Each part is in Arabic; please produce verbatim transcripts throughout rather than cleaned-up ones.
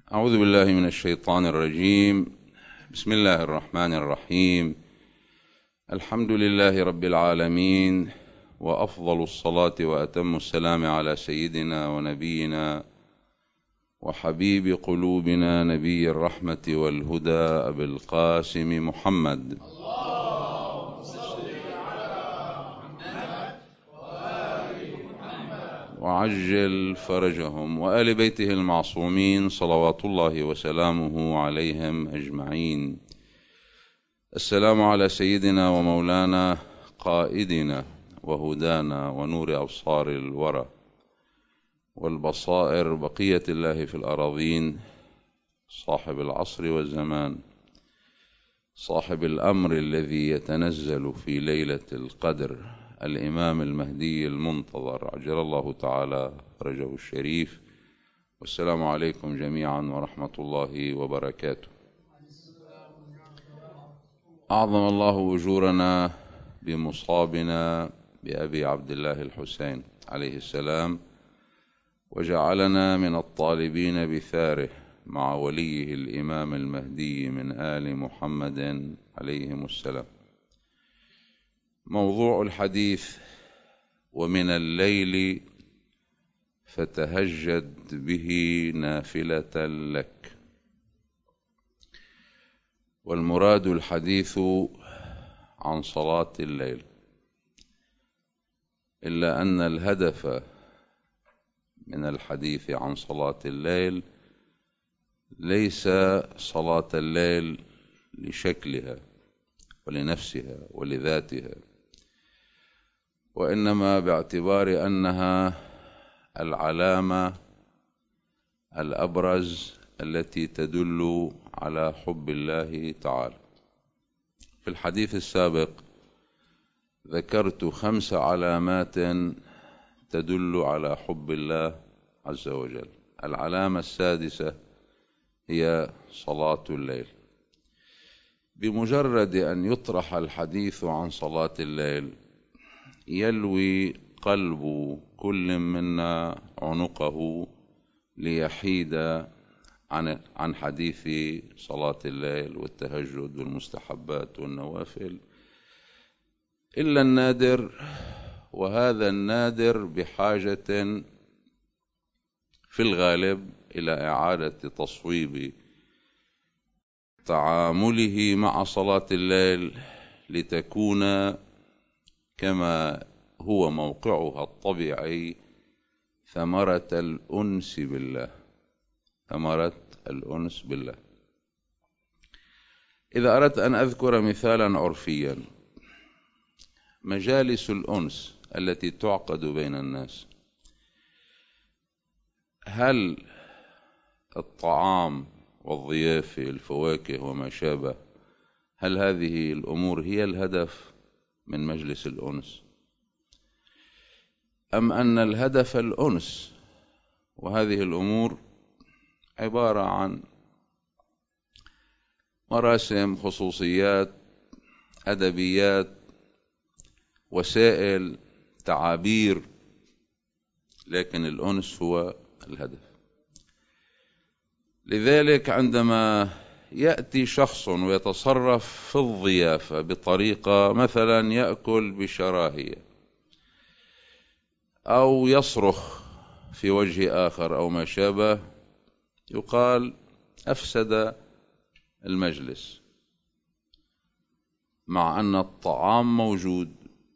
أعوذ بالله من الشيطان الرجيم. بسم الله الرحمن الرحيم. الحمد لله رب العالمين، وأفضل الصلاة وأتم السلام على سيدنا ونبينا وحبيب قلوبنا نبي الرحمة والهدى أبي القاسم محمد. اللهم صل على محمد وآل محمد وعجل فرجهم وآل بيته المعصومين صلوات الله وسلامه عليهم أجمعين. السلام على سيدنا ومولانا قائدنا وهدانا ونور أبصار الورى والبصائر بقية الله في الأراضين، صاحب العصر والزمان، صاحب الأمر الذي يتنزل في ليلة القدر، الإمام المهدي المنتظر عجل الله تعالى فرجه الشريف. والسلام عليكم جميعا ورحمة الله وبركاته. أعظم الله أجورنا بمصابنا بأبي عبد الله الحسين عليه السلام، وجعلنا من الطالبين بثاره مع وليه الإمام المهدي من آل محمد عليهم السلام. موضوع الحديث: ومن الليل فتهجد به نافلة لك. والمراد الحديث عن صلاة الليل، إلا أن الهدف من الحديث عن صلاة الليل ليس صلاة الليل لشكلها ولنفسها ولذاتها، وإنما باعتبار أنها العلامة الأبرز التي تدل على حب الله تعالى. في الحديث السابق ذكرت خمس علامات تدل على حب الله عز وجل. العلامة السادسة هي صلاة الليل. بمجرد أن يطرح الحديث عن صلاة الليل يلوي قلب كل منا عنقه ليحيد عن عن حديث صلاة الليل والتهجد والمستحبات والنوافل، إلا النادر، وهذا النادر بحاجة في الغالب إلى إعادة تصويب تعامله مع صلاة الليل لتكون كما هو موقعها الطبيعي ثمرة الأنس بالله، ثمرة الأنس بالله. إذا أردت أن أذكر مثالا عرفيا: مجالس الأنس التي تعقد بين الناس، هل الطعام والضيافة الفواكه وما شابه، هل هذه الأمور هي الهدف من مجلس الأنس، أم أن الهدف الأنس وهذه الأمور عبارة عن مراسم، خصوصيات، أدبيات، وسائل، تعابير، لكن الأنس هو الهدف؟ لذلك عندما يأتي شخص ويتصرف في الضيافة بطريقة، مثلا يأكل بشراهية أو يصرخ في وجه آخر أو ما شابه، يقال أفسد المجلس، مع أن الطعام موجود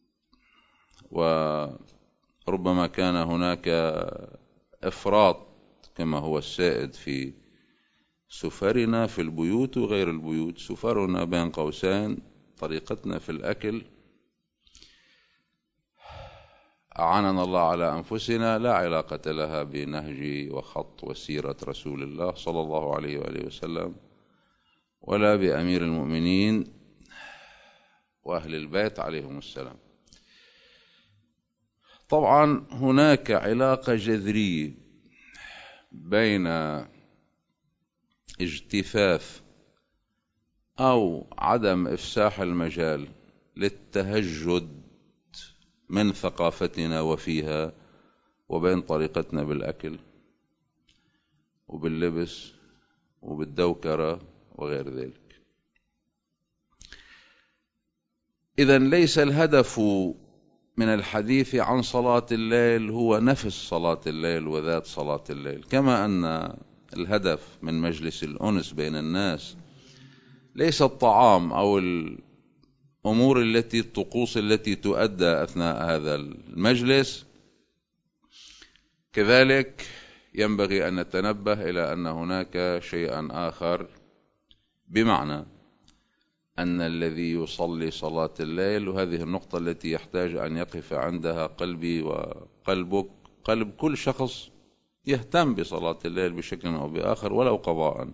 وربما كان هناك إفراط كما هو السائد في سفرنا في البيوت وغير البيوت. سفرنا بين قوسين طريقتنا في الأكل أعاننا الله على أنفسنا، لا علاقة لها بنهج وخط وسيرة رسول الله صلى الله عليه وآله وسلم، ولا بأمير المؤمنين وأهل البيت عليهم السلام. طبعا هناك علاقة جذرية بين اجتثاث أو عدم إفساح المجال للتهجد من ثقافتنا وفيها وبين طريقتنا بالأكل وباللبس وبالدوكرة وغير ذلك. إذن ليس الهدف من الحديث عن صلاة الليل هو نفس صلاة الليل وذات صلاة الليل، كما أن الهدف من مجلس الأنس بين الناس ليس الطعام أو الأمور التي الطقوس التي تؤدى أثناء هذا المجلس. كذلك ينبغي أن نتنبه إلى أن هناك شيئا آخر، بمعنى أن الذي يصلي صلاة الليل، وهذه النقطة التي يحتاج أن يقف عندها قلبي وقلبك، قلب كل شخص يهتم بصلاة الليل بشكل أو بآخر ولو قضاء.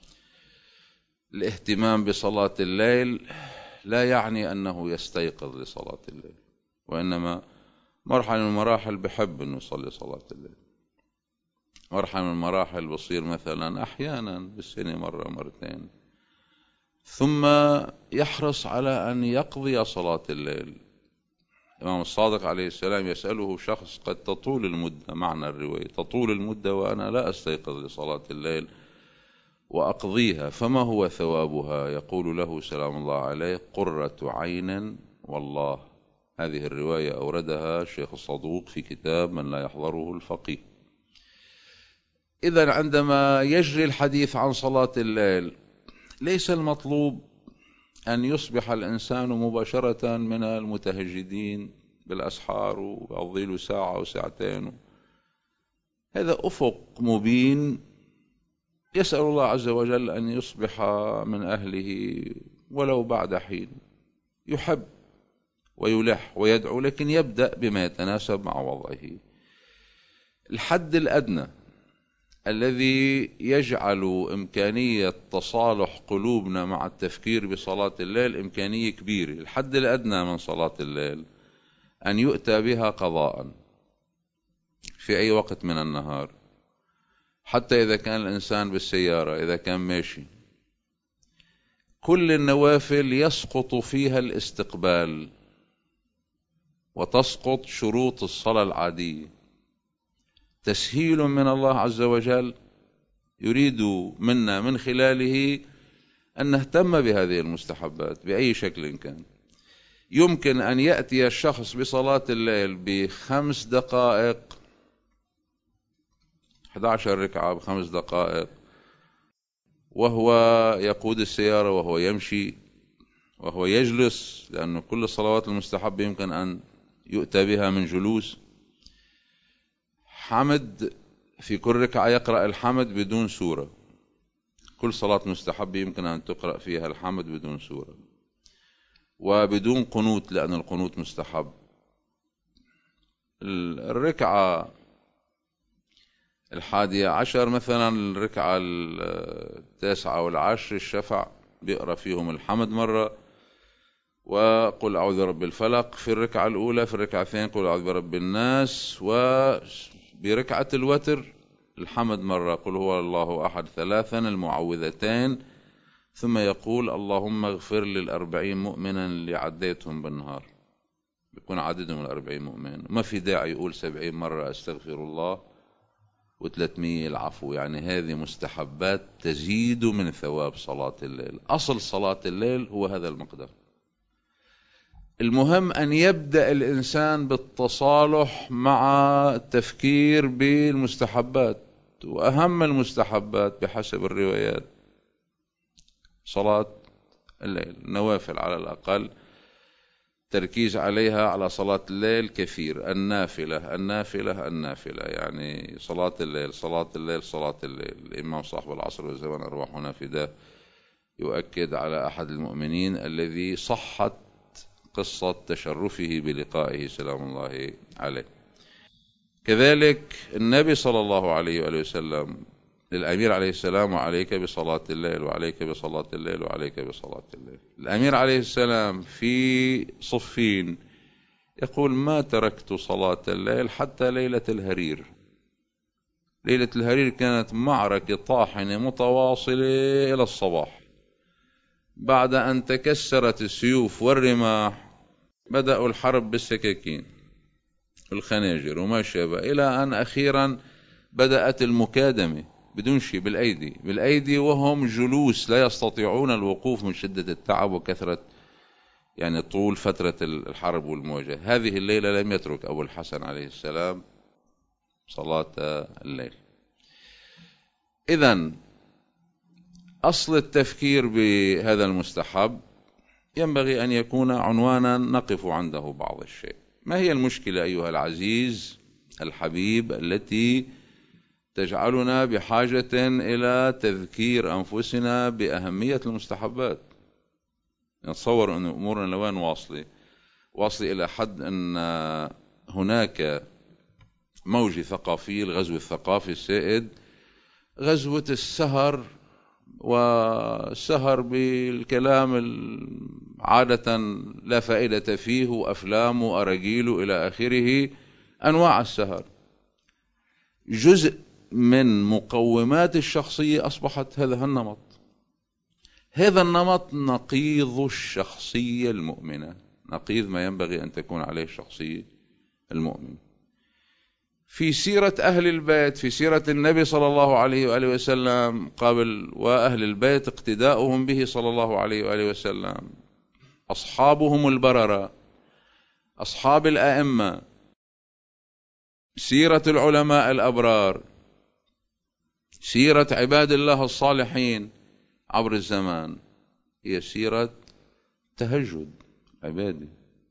الاهتمام بصلاة الليل لا يعني أنه يستيقظ لصلاة الليل، وإنما مرحلة من المراحل بحب أنه يصلي صلاة الليل، مرحلة من المراحل بصير مثلا أحيانا بالسنة مرة مرتين، ثم يحرص على أن يقضي صلاة الليل. الإمام الصادق عليه السلام يسأله شخص قد تطول المدة، معنى الرواية تطول المدة وأنا لا أستيقظ لصلاة الليل وأقضيها، فما هو ثوابها؟ يقول له سلام الله عليه: قرة عين والله. هذه الرواية أوردها الشيخ الصدوق في كتاب من لا يحضره الفقيه. إذن عندما يجري الحديث عن صلاة الليل ليس المطلوب أن يصبح الإنسان مباشرة من المتهجدين بالأسحار ويقضي له ساعة أو ساعتين. هذا أفق مبين، يسأل الله عز وجل أن يصبح من أهله ولو بعد حين، يحب ويلح ويدعو، لكن يبدأ بما يتناسب مع وضعه. الحد الأدنى الذي يجعل إمكانية تصالح قلوبنا مع التفكير بصلاة الليل إمكانية كبيرة. الحد الأدنى من صلاة الليل أن يؤتى بها قضاء في أي وقت من النهار، حتى إذا كان الإنسان بالسيارة، إذا كان ماشي. كل النوافل يسقط فيها الاستقبال وتسقط شروط الصلاة العادية. تسهيل من الله عز وجل يريد منا من خلاله أن نهتم بهذه المستحبات بأي شكل كان. يمكن أن يأتي الشخص بصلاة الليل بخمس دقائق، أحد عشر ركعة بخمس دقائق، وهو يقود السيارة، وهو يمشي، وهو يجلس، لأن كل الصلوات المستحبة يمكن أن يؤتى بها من جلوس. حمد في كل ركعة يقرأ الحمد بدون سورة. كل صلاة مستحبة يمكن أن تقرأ فيها الحمد بدون سورة وبدون قنوت، لأن القنوت مستحب. الركعة الحادية عشر مثلا، الركعة التاسعة والعشر الشفع بيقرأ فيهم الحمد مرة، وقل أعوذ برب الفلق في الركعة الأولى. في الركعة الثانية قل أعوذ برب الناس. وبركعة الوتر الحمد مرة، قل هو الله أحد ثلاثا، المعوذتين، ثم يقول اللهم اغفر للأربعين مؤمنا اللي عديتهم بالنهار، بيكون عددهم الأربعين مؤمن. ما في داعي يقول سبعين مرة أستغفر الله وثلاثمية العفو، يعني هذه مستحبات تزيد من ثواب صلاة الليل. أصل صلاة الليل هو هذا المقدار. المهم أن يبدأ الإنسان بالتصالح مع التفكير بالمستحبات، وأهم المستحبات بحسب الروايات صلاة الليل، نوافل على الأقل تركيز عليها على صلاة الليل كثير. النافلة النافلة النافلة، يعني صلاة الليل صلاة الليل صلاة الليل. الإمام صاحب العصر والزمان أرواحنا فداه يؤكد على أحد المؤمنين الذي صحت قصة تشرفه بلقائه سلام الله عليه. كذلك النبي صلى الله عليه وآله وسلم للأمير عليه السلام: وعليك بصلاة الليل وعليك بصلاة الليل وعليك بصلاة الليل. الأمير عليه السلام في صفين يقول: ما تركت صلاة الليل حتى ليلة الهرير. ليلة الهرير كانت معركة طاحنة متواصلة إلى الصباح. بعد أن تكسرت السيوف والرماح بدأوا الحرب بالسكاكين والخناجر وما شابه، إلى أن أخيرا بدأت المكادمة بدون شيء، بالأيدي بالأيدي وهم جلوس لا يستطيعون الوقوف من شدة التعب وكثرة يعني طول فترة الحرب والمواجهة. هذه الليلة لم يترك أبو الحسن عليه السلام صلاة الليل. إذن أصل التفكير بهذا المستحب ينبغي أن يكون عنوانا نقف عنده بعض الشيء. ما هي المشكلة أيها العزيز الحبيب التي تجعلنا بحاجة إلى تذكير أنفسنا بأهمية المستحبات؟ نتصور أن أمورنا لوين واصلة واصلة إلى حد أن هناك موجة ثقافية، الغزو الثقافي السائد، غزوة السهر، والسهر بالكلام عادة لا فائدة فيه، وأفلام وأراجيل إلى آخره، أنواع السهر جزء من مقومات الشخصية أصبحت هذا النمط. هذا النمط نقيض الشخصية المؤمنة، نقيض ما ينبغي أن تكون عليه الشخصية المؤمنة. في سيرة أهل البيت، في سيرة النبي صلى الله عليه وآله وسلم قبل، وأهل البيت اقتداؤهم به صلى الله عليه وآله وسلم، أصحابهم البررة، أصحاب الأئمة، سيرة العلماء الأبرار، سيرة عباد الله الصالحين عبر الزمان، هي سيرة تهجد عبادي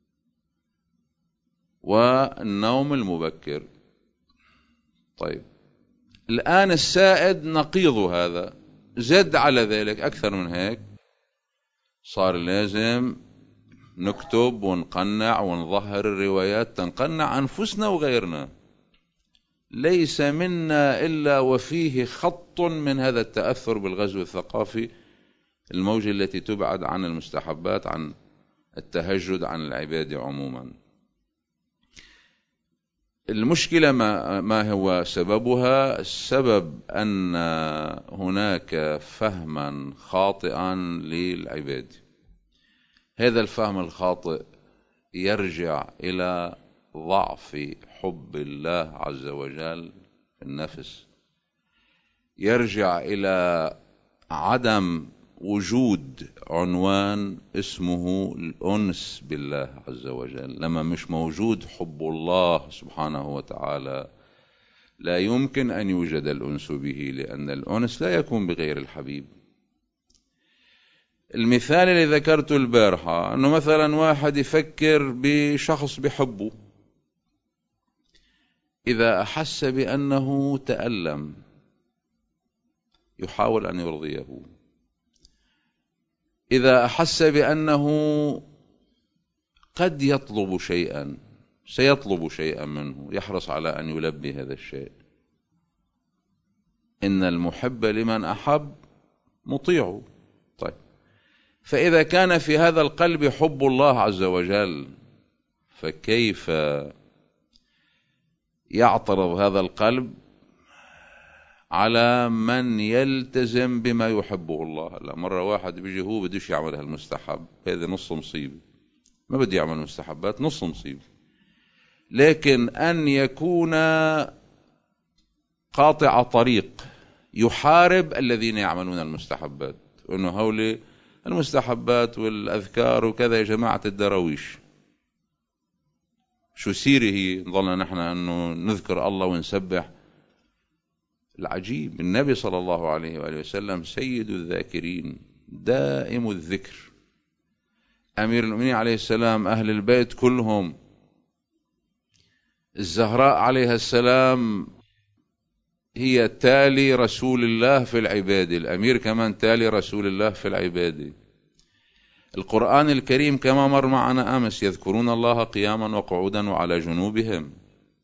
والنوم المبكر. طيب الآن السائد نقيض هذا، زد على ذلك أكثر من هيك، صار لازم نكتب ونقنع ونظهر الروايات تنقنع أنفسنا وغيرنا. ليس منا إلا وفيه خط من هذا التأثر بالغزو الثقافي، الموجة التي تبعد عن المستحبات، عن التهجد، عن العبادة عموما. المشكلة ما, ما هو سببها؟ السبب أن هناك فهما خاطئا للعبادة. هذا الفهم الخاطئ يرجع إلى ضعف حب الله عز وجل في النفس، يرجع إلى عدم وجود عنوان اسمه الأنس بالله عز وجل. لما مش موجود حب الله سبحانه وتعالى لا يمكن أن يوجد الأنس به، لأن الأنس لا يكون بغير الحبيب. المثال اللي ذكرته البارحة أنه مثلا واحد يفكر بشخص بحبه، إذا أحس بأنه تألم يحاول أن يرضيه، إذا أحس بأنه قد يطلب شيئا سيطلب شيئا منه يحرص على أن يلبي هذا الشيء. إن المحب لمن أحب مطيع. طيب فإذا كان في هذا القلب حب الله عز وجل، فكيف يعترض هذا القلب على من يلتزم بما يحبه الله؟ لا، مرة واحد بيجي هو بديش يعمل هالمستحب، هذا نص مصيبة، ما بدي يعمل مستحبات نص مصيبة. لكن أن يكون قاطع طريق يحارب الذين يعملون المستحبات، وأنه هؤلاء المستحبات والأذكار وكذا يا جماعة الدراويش، شو سيري هي نظلنا نحن أنه نذكر الله ونسبح؟ العجيب النبي صلى الله عليه وآله وسلم سيد الذاكرين دائم الذكر، أمير المؤمنين عليه السلام، أهل البيت كلهم، الزهراء عليها السلام هي تالي رسول الله في العبادة، الأمير كمان تالي رسول الله في العبادة. القرآن الكريم كما مر معنا أمس يذكرون الله قياما وقعودا وعلى جنوبهم،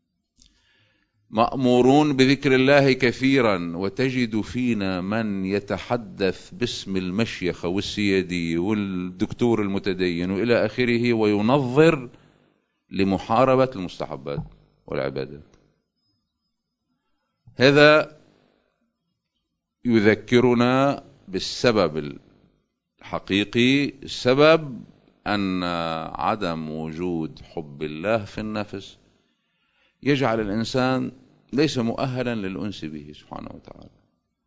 مأمورون بذكر الله كثيرا، وتجد فينا من يتحدث باسم المشيخة والسيادي والدكتور المتدين وإلى آخره، وينظر لمحاربة المستحبات والعبادات. هذا يذكرنا بالسبب الحقيقي، السبب أن عدم وجود حب الله في النفس يجعل الإنسان ليس مؤهلا للأنس به سبحانه وتعالى.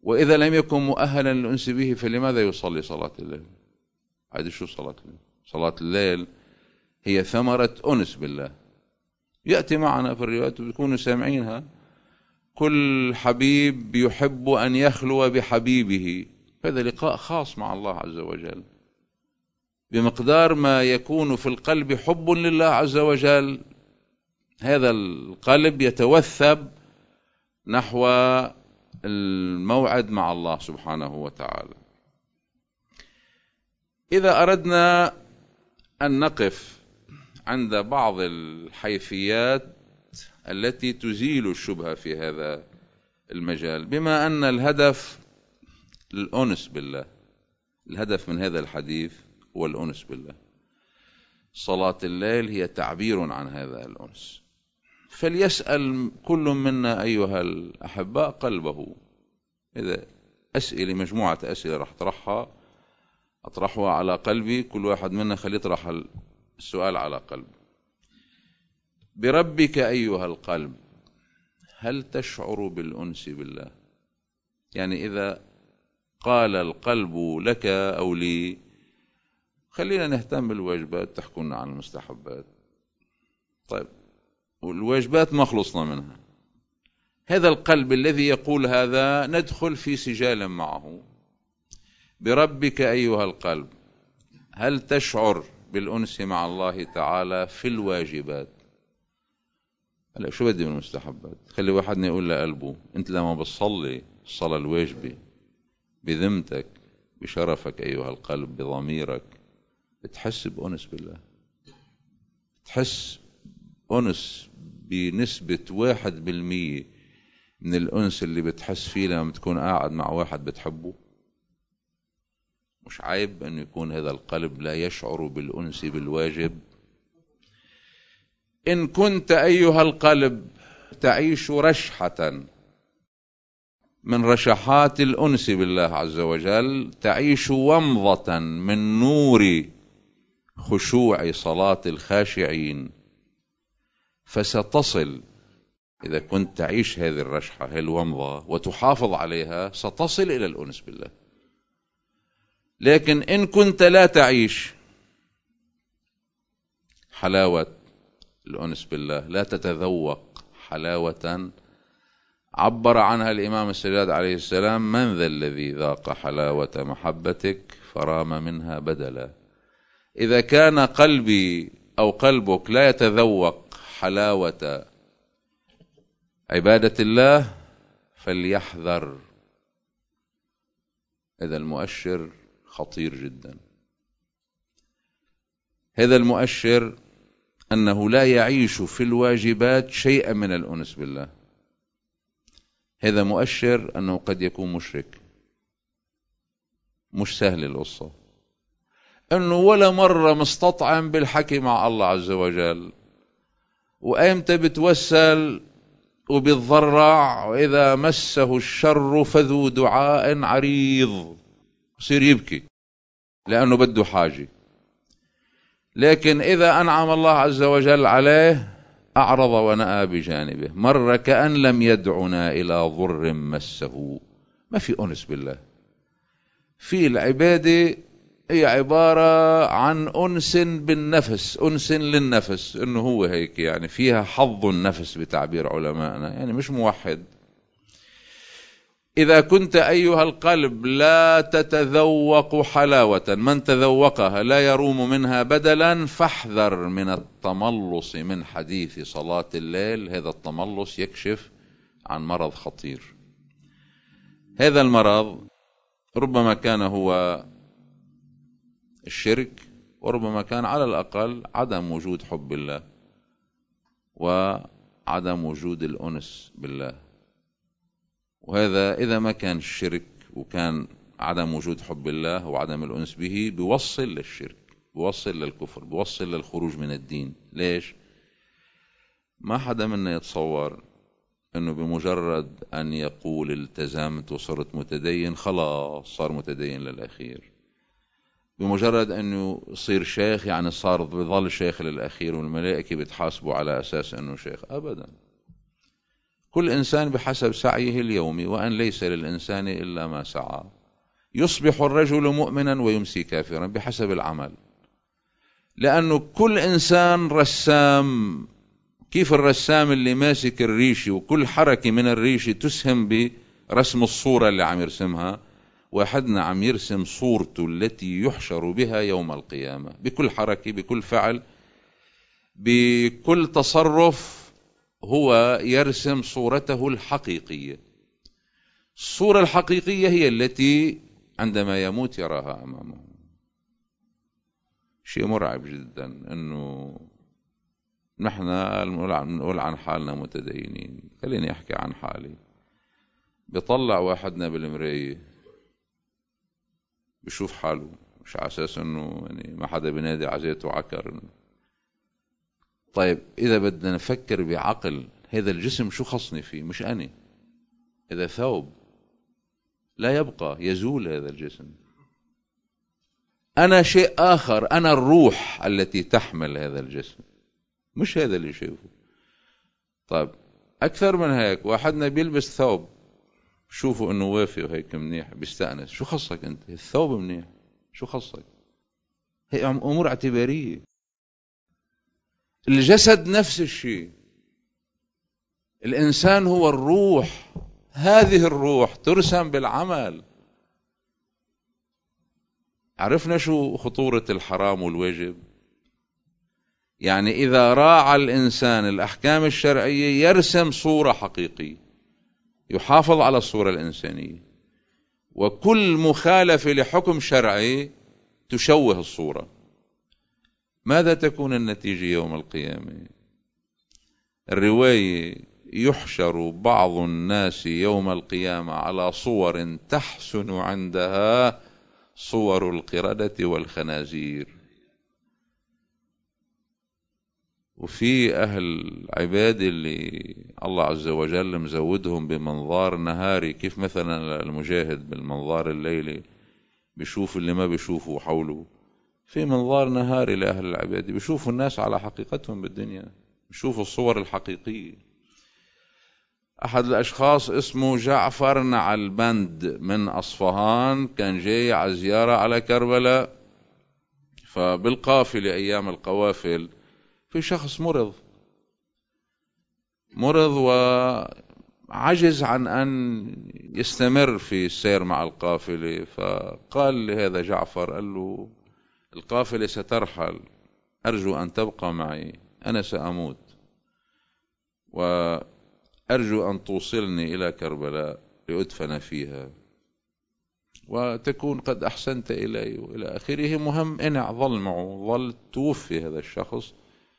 وإذا لم يكن مؤهلا للأنس به فلماذا يصلي صلاة الليل؟ عاد شو صلاة الليل؟ صلاة الليل هي ثمرة أنس بالله. يأتي معنا في الروايات وبيكونوا سامعينها: كل حبيب يحب أن يخلو بحبيبه. هذا لقاء خاص مع الله عز وجل. بمقدار ما يكون في القلب حب لله عز وجل، هذا القلب يتوثب نحو الموعد مع الله سبحانه وتعالى. إذا أردنا أن نقف عند بعض الحيثيات التي تزيل الشبهة في هذا المجال، بما أن الهدف الأنس بالله، الهدف من هذا الحديث هو الأنس بالله، صلاة الليل هي تعبير عن هذا الأنس. فليسأل كل منا أيها الأحباء قلبه. إذا أسئلة، مجموعة أسئلة راح أطرحها أطرحها على قلبي، كل واحد منا خليه يطرح السؤال على قلبه. بربك أيها القلب، هل تشعر بالأنس بالله؟ يعني إذا قال القلب لك أو لي: خلينا نهتم بالواجبات، تحكون عن المستحبات. طيب، والواجبات ما خلصنا منها. هذا القلب الذي يقول هذا ندخل في سجال معه. بربك أيها القلب، هل تشعر بالأنس مع الله تعالى في الواجبات؟ هلا شو بدي من المستحبات؟ خلي واحدنا يقول لقلبه: أنت لما بتصلي الصلاة الواجبة بذمتك بشرفك أيها القلب بضميرك بتحس بأنس بالله، تحس أنس بنسبة واحد بالمية من الأنس اللي بتحس فيه لما تكون قاعد مع واحد بتحبه. مش عيب أن يكون هذا القلب لا يشعر بالأنس بالواجب. إن كنت أيها القلب تعيش رشحة من رشحات الأنس بالله عز وجل، تعيش ومضة من نور خشوع صلاة الخاشعين، فستصل، إذا كنت تعيش هذه الرشحة هذه الومضة وتحافظ عليها، ستصل إلى الأنس بالله. لكن إن كنت لا تعيش حلاوة الأنس بالله، لا تتذوق حلاوة عبر عنها الإمام السجاد عليه السلام: من ذا الذي ذاق حلاوة محبتك فرام منها بدلا. إذا كان قلبي أو قلبك لا يتذوق حلاوة عبادة الله فليحذر. هذا المؤشر خطير جدا. هذا المؤشر أنه لا يعيش في الواجبات شيئا من الأنس بالله. هذا مؤشر أنه قد يكون مشرك. مش سهل القصة، أنه ولا مرة مستطعم بالحكي مع الله عز وجل، وأيمتى بتوسل وبيتضرع، وإذا مسه الشر فذو دعاء عريض، يصير يبكي لأنه بده حاجة. لكن إذا أنعم الله عز وجل عليه أعرض ونأى بجانبه، مر كأن لم يدعنا إلى ضر مسه. ما في أنس بالله. في العبادة هي عبارة عن أنس بالنفس، أنس للنفس، إنه هو هيك يعني فيها حظ النفس بتعبير علمائنا، يعني مش موحد. إذا كنت أيها القلب لا تتذوق حلاوة، من تذوقها لا يروم منها بدلا، فاحذر من التملص من حديث صلاة الليل. هذا التملص يكشف عن مرض خطير. هذا المرض ربما كان هو الشرك، وربما كان على الأقل عدم وجود حب الله وعدم وجود الأنس بالله. وهذا إذا ما كان الشرك وكان عدم وجود حب الله وعدم الأنس به، بيوصل للشرك، بيوصل للكفر، بيوصل للخروج من الدين. ليش؟ ما حدا منا يتصور أنه بمجرد أن يقول التزمت وصرت متدين خلاص صار متدين للأخير. بمجرد أنه يصير شيخ يعني صار بظل شيخ للأخير، والملائكة بتحاسبه على أساس أنه شيخ. أبدا. كل إنسان بحسب سعيه اليومي، وأن ليس للإنسان إلا ما سعى. يصبح الرجل مؤمنا ويمسي كافرا بحسب العمل، لأنه كل إنسان رسام. كيف الرسام اللي ماسك الريشة وكل حركة من الريشة تسهم برسم الصورة اللي عم يرسمها، واحدنا عم يرسم صورته التي يحشر بها يوم القيامة، بكل حركة، بكل فعل، بكل تصرف، هو يرسم صورته الحقيقية. الصورة الحقيقية هي التي عندما يموت يراها أمامه. شيء مرعب جدا أنه نحن نقول عن حالنا متدينين. خليني أحكي عن حالي. بيطلع واحدنا بالمراية بشوف حاله، مش على أساس أنه يعني ما حدا بنادي عزيته عكر. طيب إذا بدنا نفكر بعقل، هذا الجسم شو خصني فيه؟ مش أنا، هذا ثوب لا يبقى، يزول هذا الجسم. أنا شيء آخر، أنا الروح التي تحمل هذا الجسم، مش هذا اللي شايفه. طيب أكثر من هيك، واحدنا بيلبس ثوب شوفوا إنه وافي وهيك منيح، بيستأنس. شو خصك أنت؟ الثوب منيح، شو خصك؟ هي أمور اعتبارية. الجسد نفس الشيء. الإنسان هو الروح، هذه الروح ترسم بالعمل. عرفنا شو خطورة الحرام والواجب؟ يعني إذا راعى الإنسان الأحكام الشرعية يرسم صورة حقيقية، يحافظ على الصورة الإنسانية، وكل مخالفة لحكم شرعي تشوه الصورة. ماذا تكون النتيجة يوم القيامة؟ الرواية: يحشر بعض الناس يوم القيامة على صور تحسن عندها صور القردة والخنازير. وفي أهل عباد اللي الله عز وجل مزودهم بمنظار نهاري، كيف مثلا المجاهد بالمنظار الليلي بيشوف اللي ما بيشوفوا حوله، في منظار نهاري لأهل العباد بيشوفوا الناس على حقيقتهم بالدنيا، بيشوفوا الصور الحقيقية. أحد الأشخاص اسمه جعفر نعلبند من أصفهان، كان جاي على زيارة على كربلاء، فبالقافلة أيام القوافل في شخص مرض مرض وعجز عن أن يستمر في السير مع القافلة. فقال لهذا جعفر، قال له: القافلة سترحل، أرجو أن تبقى معي، أنا سأموت، وأرجو أن توصلني إلى كربلاء لأدفن فيها، وتكون قد أحسنت إلي وإلى آخره. مهم إنع ظل معه، ظل توفي هذا الشخص.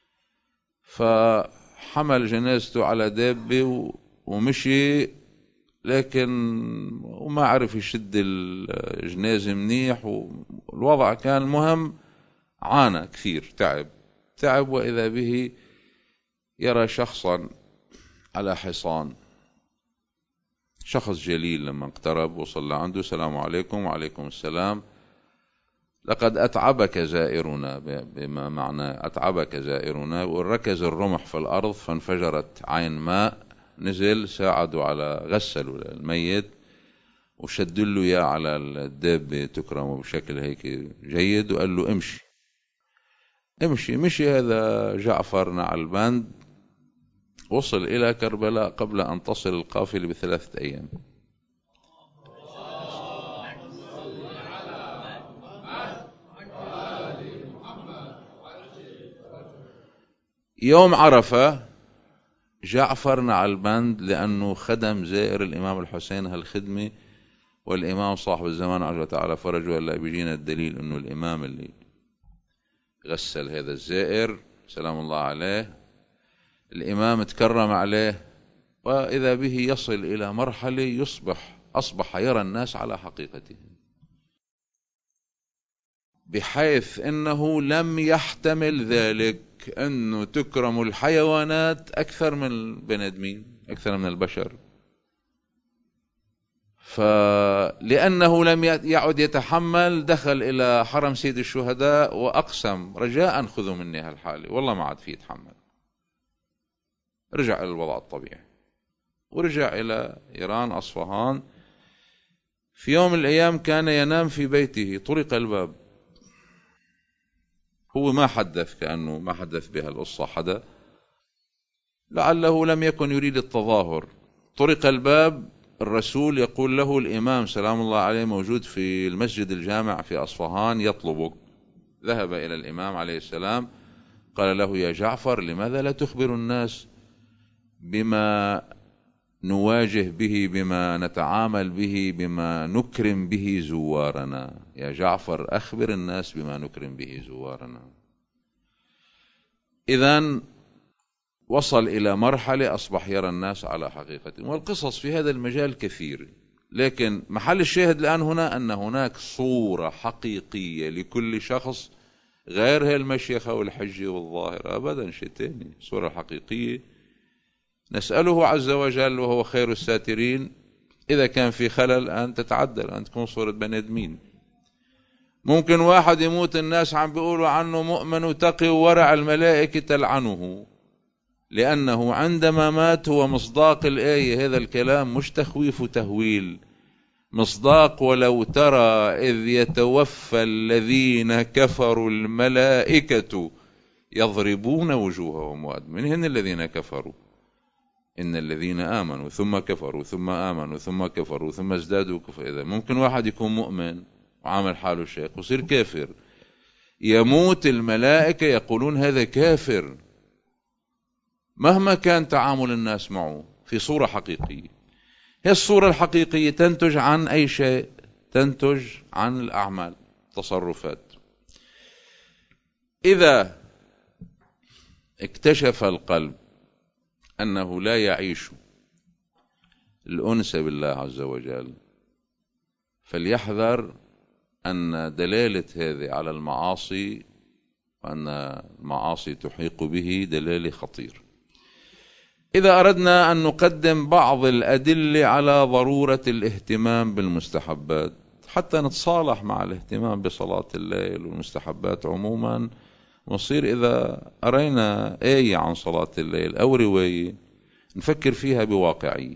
فحمل جنازته على دابة ومشي، لكن وما عرف يشد الجنازة منيح، والوضع كان مهم، عانى كثير، تعب تعب وإذا به يرى شخصا على حصان، شخص جليل. لما اقترب وصلى عنده: السلام عليكم. وعليكم السلام. لقد أتعبك زائرنا، بما معنى أتعبك زائرنا. وركز الرمح في الأرض فانفجرت عين ماء، نزل ساعدوا على غسلوا الميت وشدوا له إياه على الدابة تكرمه بشكل هيك جيد، وقال له: امشي امشي. مشي هذا جعفر نعلبند، وصل إلى كربلاء قبل أن تصل القافلة بثلاثة أيام. يوم عرفة جعفر نعلبند لأنه خدم زائر الإمام الحسين هالخدمة، والإمام صاحب الزمان عجل تعالى فرجه هلا بيجينا الدليل أنه الإمام اللي غسل هذا الزائر سلام الله عليه، الإمام تكرم عليه، وإذا به يصل إلى مرحلة يصبح أصبح يرى الناس على حقيقته، بحيث أنه لم يحتمل ذلك أنه تكرم الحيوانات أكثر من البني آدمين، أكثر من البشر. فلأنه لم يعد يتحمل دخل إلى حرم سيد الشهداء وأقسم: رجاء خذوا مني هالحالة، والله ما عاد في يتحمل. رجع إلى الوضع الطبيعي. ورجع إلى إيران أصفهان. في يوم من الأيام كان ينام في بيته، طرق الباب، هو ما حدث، كأنه ما حدث بها القصة حدا، لعله لم يكن يريد التظاهر. طرق الباب، الرسول يقول له الإمام سلام الله عليه موجود في المسجد الجامع في أصفهان يطلبك. ذهب إلى الإمام عليه السلام، قال له: يا جعفر، لماذا لا تخبر الناس بما نواجه به، بما نتعامل به، بما نكرم به زوارنا؟ يا جعفر، أخبر الناس بما نكرم به زوارنا. إذن وصل إلى مرحلة أصبح يرى الناس على حقيقة، والقصص في هذا المجال كثير، لكن محل الشاهد الآن هنا أن هناك صورة حقيقية لكل شخص، غير هي المشيخة والحجة والظاهرة، أبدا شيء تاني، صورة حقيقية. نسأله عز وجل وهو خير الساترين إذا كان في خلل أن تتعدل، أن تكون صورة بني آدمين. ممكن واحد يموت الناس عم بيقولوا عنه مؤمن وتقي وورع، الملائكة تلعنه، لأنه عندما مات هو مصداق الآية. هذا الكلام مش تخويف وتهويل، مصداق: ولو ترى إذ يتوفى الذين كفروا الملائكة يضربون وجوههم وأدبارهم. من هن الذين كفروا؟ إن الذين آمنوا ثم كفروا ثم آمنوا ثم كفروا ثم ازدادوا كفر. إذا ممكن واحد يكون مؤمن وعامل حاله شيخ ويصير كافر، يموت الملائكة يقولون هذا كافر مهما كان تعامل الناس معه، في صورة حقيقية. هي الصورة الحقيقية تنتج عن أي شيء؟ تنتج عن الأعمال، تصرفات. إذا اكتشف القلب أنه لا يعيش الأنس بالله عز وجل، فليحذر أن دلالة هذه على المعاصي، وأن المعاصي تحيق به، دلالة خطير. إذا أردنا أن نقدم بعض الأدلة على ضرورة الاهتمام بالمستحبات حتى نتصالح مع الاهتمام بصلاة الليل والمستحبات عموما، ونصير إذا أرينا آية عن صلاة الليل أو رواية نفكر فيها بواقعية،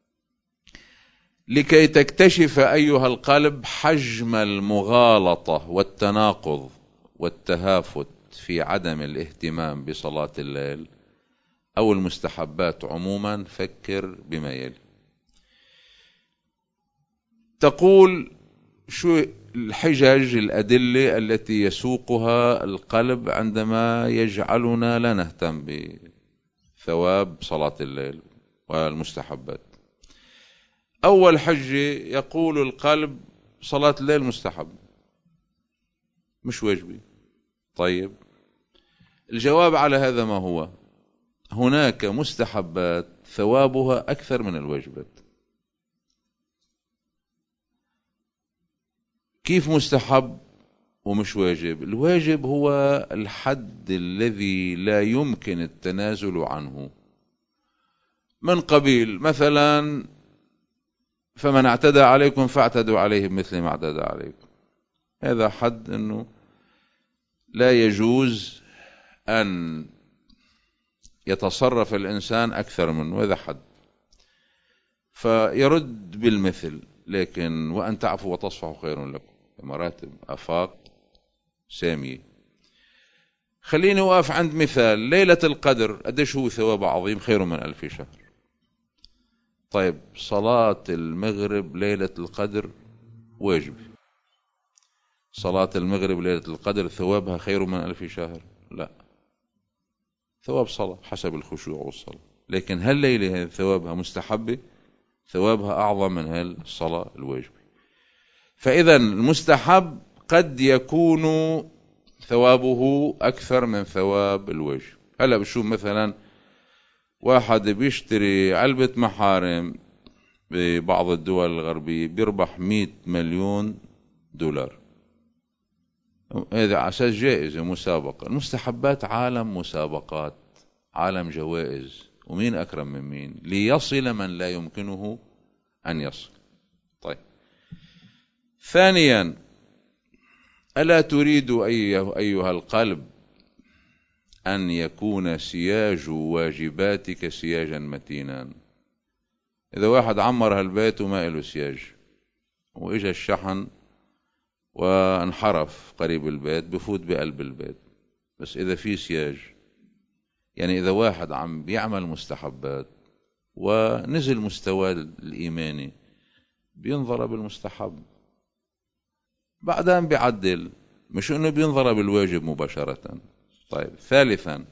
لكي تكتشف أيها القلب حجم المغالطة والتناقض والتهافت في عدم الاهتمام بصلاة الليل أو المستحبات عموما. فكر بما يلي. تقول شو الحجج، الأدلة التي يسوقها القلب عندما يجعلنا لا نهتم بثواب صلاة الليل والمستحبات. أول حجة، يقول القلب صلاة الليل مستحب مش واجبي. طيب، الجواب على هذا ما هو؟ هناك مستحبات ثوابها أكثر من الواجبات. كيف مستحب ومش واجب؟ الواجب هو الحد الذي لا يمكن التنازل عنه، من قبيل مثلا فمن اعتدى عليكم فاعتدوا عليه بمثل ما اعتدى عليكم. هذا حد أنه لا يجوز أن يتصرف الإنسان أكثر منه، هذا حد، فيرد بالمثل. لكن وأن تعفوا وتصفحوا خير لكم، مراتب أفاق سامية. خليني أوقف عند مثال ليلة القدر، قديش هو ثواب عظيم، خير من ألف شهر. طيب، صلاة المغرب ليلة القدر واجب، صلاة المغرب ليلة القدر ثوابها خير من ألف شهر؟ لا، ثواب صلاة حسب الخشوع والصلاة. لكن هل ليلة ثوابها مستحبة؟ ثوابها أعظم من هالصلاة الواجبة. فإذا المستحب قد يكون ثوابه أكثر من ثواب الواجب. هلا بشوف مثلا واحد بيشتري علبة محارم ببعض الدول الغربية بيربح مئة مليون دولار، هذا على أساس جائزة مسابقة. المستحبات عالم مسابقات، عالم جوائز، ومين أكرم من مين ليصل من لا يمكنه أن يصل. طيب، ثانيا، ألا تريد أيها القلب أن يكون سياج واجباتك سياجا متينا؟ إذا واحد عمر هالبيت وما إله سياج وإجا الشحن وانحرف قريب البيت بفوت بقلب البيت، بس إذا في سياج، يعني إذا واحد عم بيعمل مستحبات ونزل مستوى الإيماني بينظر بالمستحب، بعدين بيعدل، مش إنه بينظر بالواجب مباشرة. طيب، ثالثا،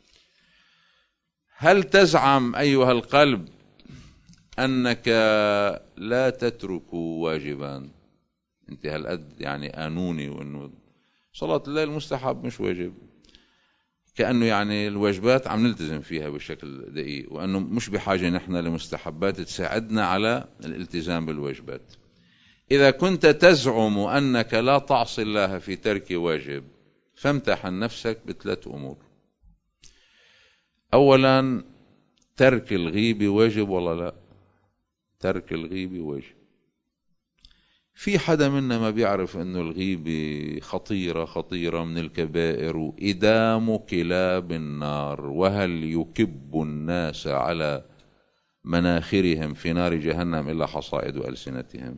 هل تزعم أيها القلب أنك لا تترك واجبا؟ أنت هالقد يعني قانوني وإنه صلاة الليل مستحب مش واجب، كأنه يعني الواجبات عم نلتزم فيها بشكل دقيق، وأنه مش بحاجة نحن لمستحبات تساعدنا على الالتزام بالواجبات. إذا كنت تزعم أنك لا تعصي الله في ترك واجب، فامتحن نفسك بثلاث أمور. أولا، ترك الغيبة واجب ولا لا؟ ترك الغيبة واجب. في حدا منا ما بيعرف أنه الغيبة خطيرة خطيرة من الكبائر وإدام كلاب النار، وهل يكب الناس على مناخرهم في نار جهنم إلا حصائد ألسنتهم؟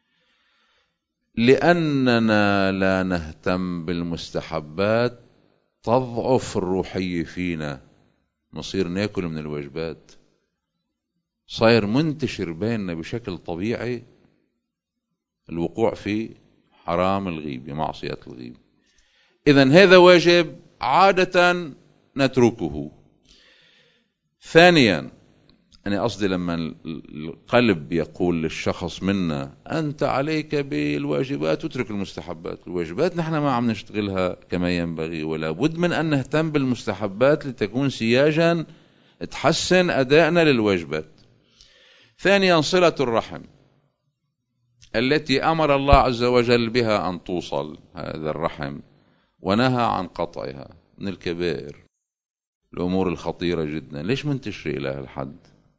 لأننا لا نهتم بالمستحبات تضعف الروحية فينا، نصير ناكل من الواجبات، صاير منتشر بيننا بشكل طبيعي الوقوع في حرام الغيبة، معصية الغيبة. إذن هذا واجب عادة نتركه. ثانيا، أنا قصدي لما القلب يقول للشخص منا أنت عليك بالواجبات واترك المستحبات، الواجبات نحن ما عم نشتغلها كما ينبغي، ولا بد من أن نهتم بالمستحبات لتكون سياجا تحسن أدائنا للواجبات. ثانيا، صلة الرحم التي أمر الله عز وجل بها أن توصل هذا الرحم ونهى عن قطعها، من الكبائر، الأمور الخطيرة جدا. ليش منتشر إلى هالحد؟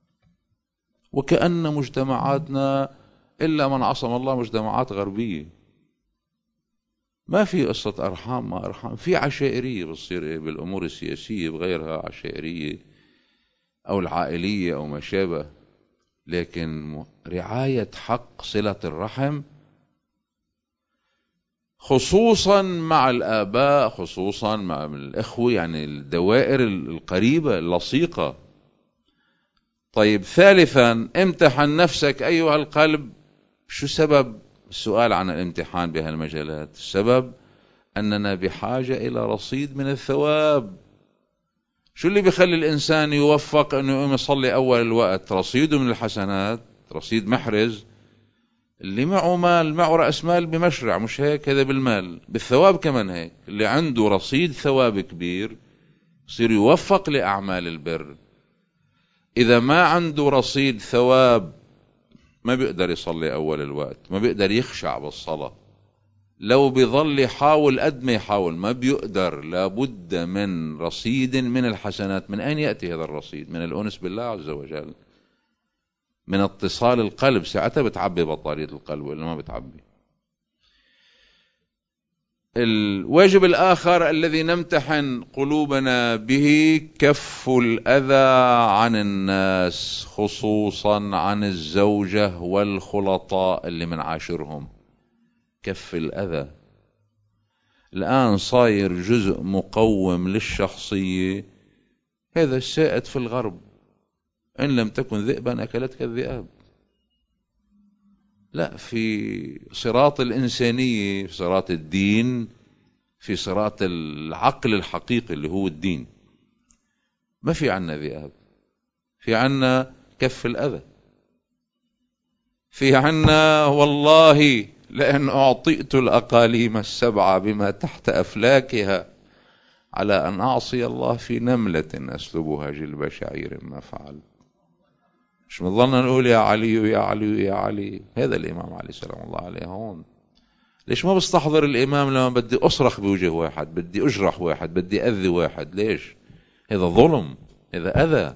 وكأن مجتمعاتنا إلا من عصم الله مجتمعات غربية، ما في قصة أرحام ما أرحام، في عشائرية بتصير بالأمور السياسية بغيرها، عشائرية أو العائلية أو ما شابه، لكن رعاية حق صلة الرحم خصوصا مع الآباء، خصوصا مع الإخوة، يعني الدوائر القريبة اللصيقة. طيب، ثالثا، امتحن نفسك أيها القلب. شو سبب السؤال عن الامتحان بهالمجالات؟ السبب أننا بحاجة إلى رصيد من الثواب. شو اللي بيخلي الإنسان يوفق أنه يقوم يصلي أول الوقت؟ رصيده من الحسنات، رصيد محرز. اللي معه مال، معه رأس مال بمشرع، مش هيك؟ هذا بالمال، بالثواب كمان هيك. اللي عنده رصيد ثواب كبير يصير يوفق لأعمال البر. إذا ما عنده رصيد ثواب ما بيقدر يصلي أول الوقت، ما بيقدر يخشع بالصلاة، لو بيظل يحاول قد ما يحاول ما بيقدر. لابد من رصيد من الحسنات. من أين يأتي هذا الرصيد؟ من الأنس بالله عز وجل، من اتصال القلب. ساعتها بتعبي بطارية القلب، وإلا ما بتعبي. الواجب الآخر الذي نمتحن قلوبنا به كف الأذى عن الناس، خصوصا عن الزوجة والخلطاء اللي منعاشرهم. كف الأذى الآن صاير جزء مقوم للشخصية. هذا السائد في الغرب، إن لم تكن ذئبا أكلتك الذئاب. لا، في صراط الإنسانية، في صراط الدين، في صراط العقل الحقيقي اللي هو الدين، ما في عنا ذئاب، في عنا كف الأذى، في عنا والله لأن أعطيت الأقاليم السبعة بما تحت أفلاكها على أن أعصي الله في نملة أسلبها جلب شعير ما فعل. مش مظلنا نقول يا علي يا علي يا علي؟ هذا الإمام علي سلام الله عليه هون. ليش ما بستحضر الإمام لما بدي أصرخ بوجه واحد، بدي أجرح واحد، بدي أذي واحد؟ ليش؟ هذا ظلم، هذا أذى،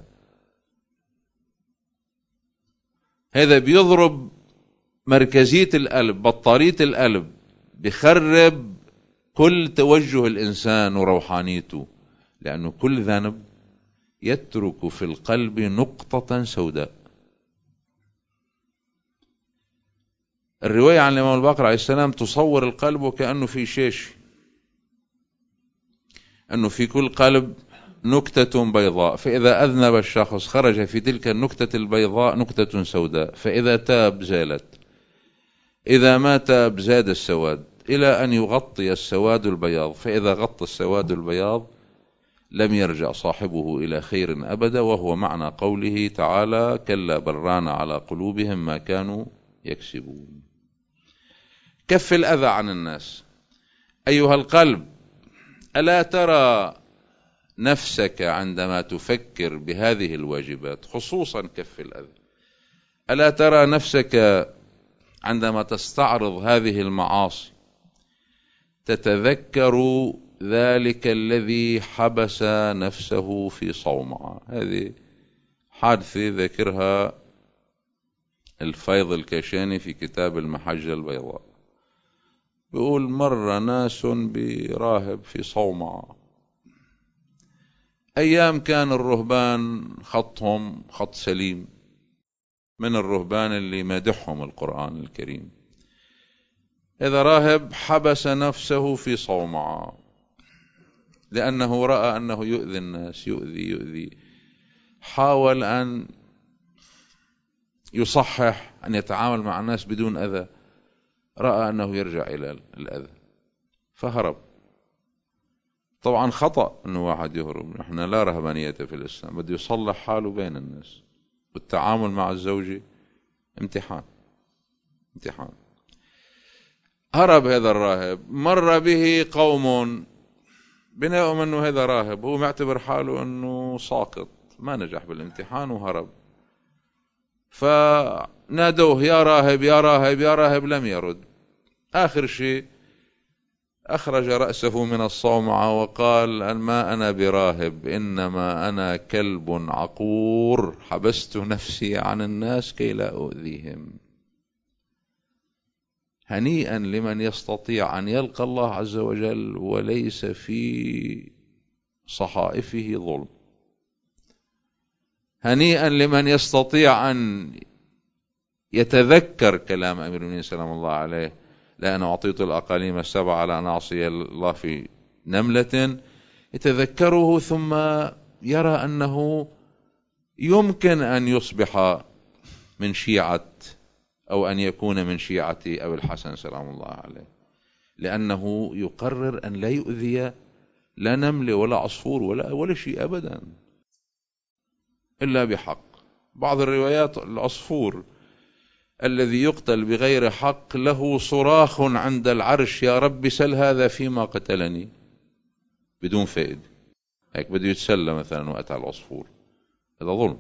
هذا بيضرب مركزية القلب، بطارية القلب، بخرب كل توجه الإنسان وروحانيته. لأنه كل ذنب يترك في القلب نقطة سوداء. الرواية عن الإمام الباقر عليه السلام تصور القلب وكأنه في شيش، أنه في كل قلب نكتة بيضاء، فإذا أذنب الشخص خرج في تلك النكتة البيضاء نكتة سوداء، فإذا تاب زالت، إذا ما تاب زاد السواد، إلى أن يغطي السواد البياض، فإذا غطى السواد البياض لم يرجع صاحبه إلى خير أبدا، وهو معنى قوله تعالى: كلا بل ران على قلوبهم ما كانوا يكسبون. كف الأذى عن الناس. أيها القلب، ألا ترى نفسك عندما تفكر بهذه الواجبات، خصوصا كف الأذى، ألا ترى نفسك عندما تستعرض هذه المعاصي تتذكر ذلك الذي حبس نفسه في صومعة؟ هذه حادثة ذكرها الفيض الكشاني في كتاب المحجة البيضاء، بيقول: مر ناس براهب في صومعة، أيام كان الرهبان خطهم خط سليم، من الرهبان اللي مدحهم القرآن الكريم. إذا راهب حبس نفسه في صومعة لأنه رأى أنه يؤذي الناس، يؤذي يؤذي حاول أن يصحح، أن يتعامل مع الناس بدون أذى، رأى أنه يرجع إلى الأذى فهرب. طبعا خطأ أنه واحد يهرب، نحن لا رهبانية في الإسلام، بده يصلح حاله بين الناس، والتعامل مع الزوجة امتحان امتحان. هرب هذا الراهب، مر به قوم بناء أنه هذا راهب، هو معتبر حاله أنه ساقط، ما نجح بالامتحان وهرب، فنادوه: يا راهب يا راهب يا راهب، لم يرد. آخر شيء أخرج رأسه من الصومعة وقال: ما أنا براهب، إنما أنا كلب عقور، حبست نفسي عن الناس كي لا أؤذيهم. هنيئا لمن يستطيع أن يلقى الله عز وجل وليس في صحائفه ظلم. هنيئا لمن يستطيع أن يتذكر كلام أمير المؤمنين سلام الله عليه: لأن أعطيت الأقاليم السبع على أن أعصي الله في نملة، يتذكره ثم يرى أنه يمكن أن يصبح من شيعة أو أن يكون من شيعة أبي الحسن سلام الله عليه، لأنه يقرر أن لا يؤذي لا نمل ولا عصفور ولا, ولا شيء أبدا إلا بحق. بعض الروايات العصفور الذي يقتل بغير حق له صراخ عند العرش: يا رب سل هذا فيما قتلني، بدون فائدة. هيك بده يتسلى مثلا وقت على العصفور، هذا ظلم.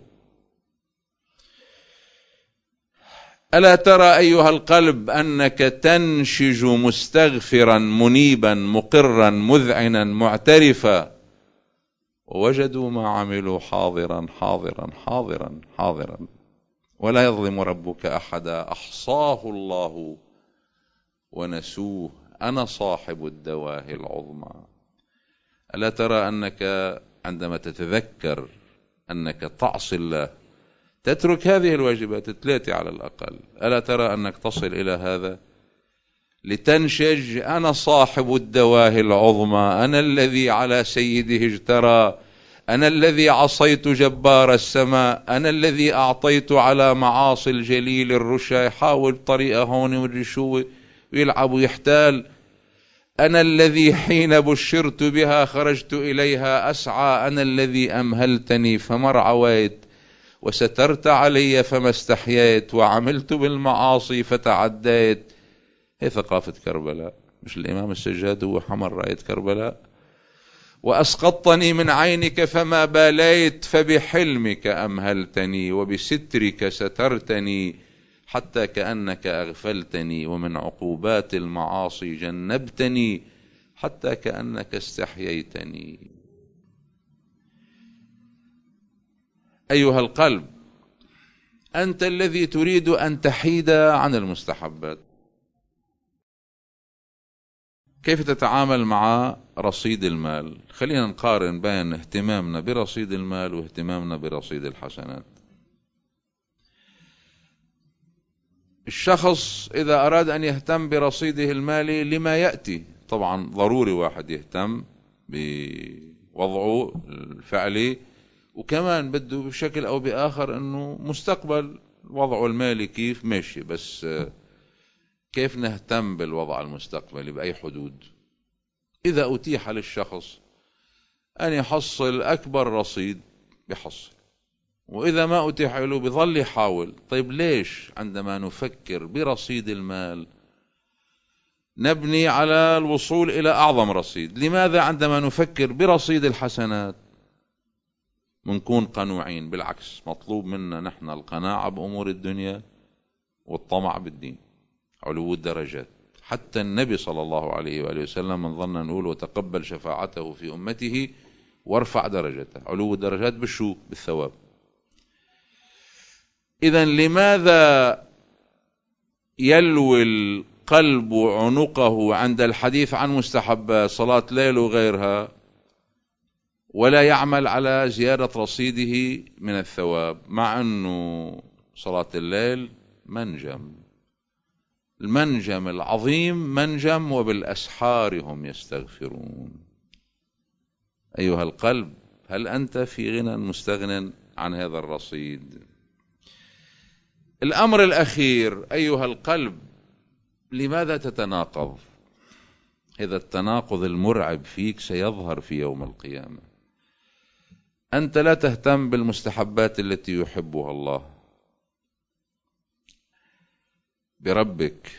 ألا ترى أيها القلب أنك تنشج مستغفرا منيبا مقرا مذعنا معترفا، ووجدوا ما عملوا حاضرا حاضرا حاضرا حاضرا ولا يظلم ربك أحدا، أحصاه الله ونسوه، أنا صاحب الدواهي العظمى. ألا ترى أنك عندما تتذكر أنك تعصي الله، تترك هذه الواجبات الثلاثة على الأقل، ألا ترى أنك تصل إلى هذا لتنشج: أنا صاحب الدواهي العظمى، أنا الذي على سيده اجترى، أنا الذي عصيت جبار السماء، أنا الذي أعطيت على معاصي الجليل الرشا، يحاول طريقة هون والرشوة ويلعب ويحتال، أنا الذي حين بشرت بها خرجت إليها أسعى، أنا الذي أمهلتني فما رعويت، وسترت علي فما استحييت، وعملت بالمعاصي فتعديت. هي ثقافة كربلاء، مش الإمام السجاد هو حمل راية كربلاء؟ وأسقطتني من عينك فما باليت، فبحلمك أمهلتني وبسترك سترتني، حتى كأنك أغفلتني، ومن عقوبات المعاصي جنبتني، حتى كأنك استحييتني. أيها القلب، أنت الذي تريد أن تحيد عن المستحبات، كيف تتعامل مع رصيد المال؟ خلينا نقارن بين اهتمامنا برصيد المال واهتمامنا برصيد الحسنات. الشخص إذا أراد أن يهتم برصيده المالي لما يأتي، طبعا ضروري واحد يهتم بوضعه الفعلي، وكمان بده بشكل أو بآخر أنه مستقبل وضعه المالي كيف ماشي، بس كيف نهتم بالوضع المستقبلي بأي حدود. إذا أتيح للشخص أن يحصل أكبر رصيد بحصل، وإذا ما أتيح له بظل يحاول. طيب ليش عندما نفكر برصيد المال نبني على الوصول إلى أعظم رصيد؟ لماذا عندما نفكر برصيد الحسنات منكون قنوعين؟ بالعكس، مطلوب منا نحن القناعة بأمور الدنيا والطمع بالدين، علو الدرجات. حتى النبي صلى الله عليه وآله وسلم من ظن نقول وتقبل شفاعته في أمته وارفع درجته، علو الدرجات بالشو؟ بالثواب. إذن لماذا يلوي القلب عنقه عند الحديث عن مستحبات صلاة ليل وغيرها، ولا يعمل على زيادة رصيده من الثواب، مع أنه صلاة الليل منجم، المنجم العظيم منجم وبالأسحار هم يستغفرون. أيها القلب، هل أنت في غنى مستغن عن هذا الرصيد؟ الأمر الأخير، أيها القلب، لماذا تتناقض؟ هذا التناقض المرعب فيك سيظهر في يوم القيامة. أنت لا تهتم بالمستحبات التي يحبها الله بربك،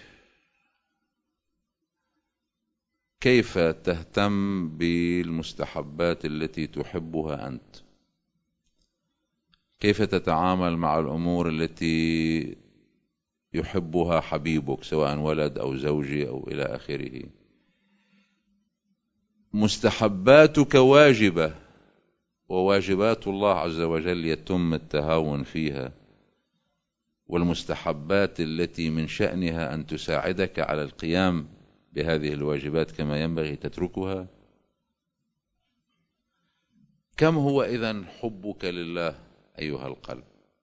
كيف تهتم بالمستحبات التي تحبها أنت؟ كيف تتعامل مع الأمور التي يحبها حبيبك، سواء ولد أو زوجي أو إلى آخره؟ مستحباتك واجبة، وواجبات الله عز وجل يتم التهاون فيها، والمستحبات التي من شأنها أن تساعدك على القيام بهذه الواجبات كما ينبغي تتركها. كم هو إذن حبك لله أيها القلب؟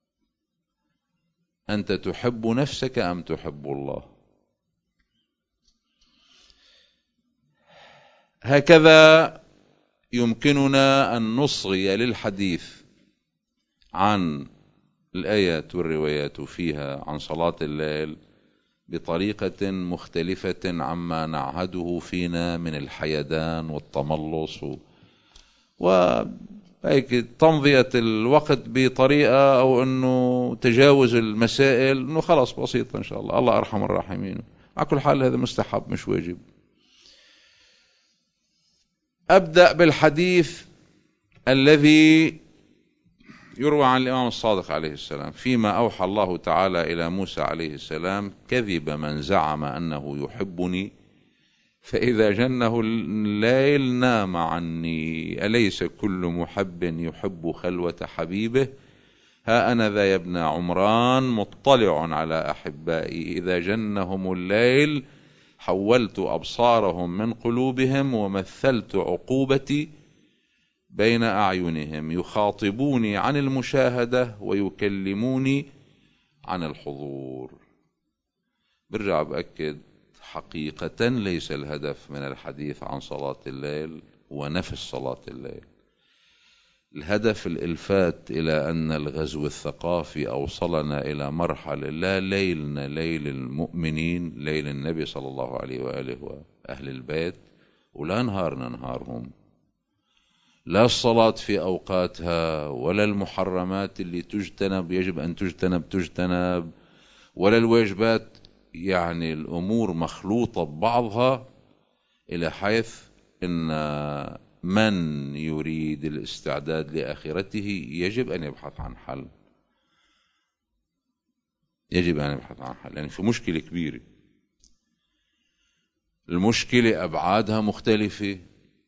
أنت تحب نفسك أم تحب الله؟ هكذا يمكننا أن نصغي للحديث عن الآيات والروايات فيها عن صلاة الليل بطريقة مختلفة عما نعهده فينا من الحيدان والتملص وهيك تمضية الوقت بطريقة، أو أنه تجاوز المسائل، أنه خلاص بسيطة إن شاء الله، الله أرحم الراحمين. على كل حال هذا مستحب مش واجب. أبدأ بالحديث الذي يروى عن الإمام الصادق عليه السلام فيما أوحى الله تعالى إلى موسى عليه السلام: كذب من زعم أنه يحبني فإذا جنه الليل نام عني، أليس كل محب يحب خلوة حبيبه؟ ها أنا ذا يا ابن عمران مطلع على أحبائي، إذا جنهم الليل حولت أبصارهم من قلوبهم ومثلت عقوبتي بين أعينهم، يخاطبوني عن المشاهدة ويكلموني عن الحضور. برجع بأكد، حقيقة ليس الهدف من الحديث عن صلاة الليل هو نفس صلاة الليل. الهدف الإلفات إلى أن الغزو الثقافي أوصلنا إلى مرحلة لا ليلنا ليل المؤمنين، ليل النبي صلى الله عليه وآله وأهل البيت، ولا نهارنا نهارهم. لا الصلاة في أوقاتها، ولا المحرمات اللي تجتنب يجب أن تجتنب تجتنب، ولا الواجبات. يعني الأمور مخلوطة ببعضها إلى حيث أن من يريد الاستعداد لآخرته يجب أن يبحث عن حل، يجب أن يبحث عن حل. يعني في مشكلة كبيرة، المشكلة أبعادها مختلفة،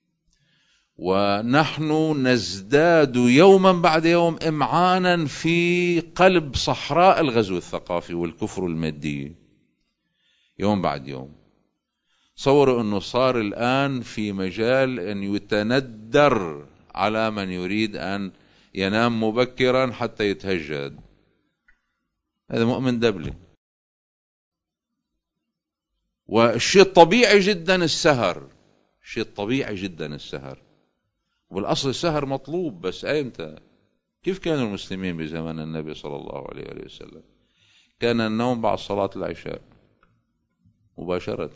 ونحن نزداد يوما بعد يوم إمعانا في قلب صحراء الغزو الثقافي والكفر المادي، يوم بعد يوم. تصوروا أنه صار الآن في مجال أن يتندر على من يريد أن ينام مبكرا حتى يتهجد. هذا مؤمن دبلة. والشيء الطبيعي جدا السهر، شيء طبيعي جدا السهر، والأصل السهر مطلوب، بس أيمتى؟ كيف كانوا المسلمين بزمن النبي صلى الله عليه وسلم؟ كان النوم بعد صلاة العشاء مباشرة.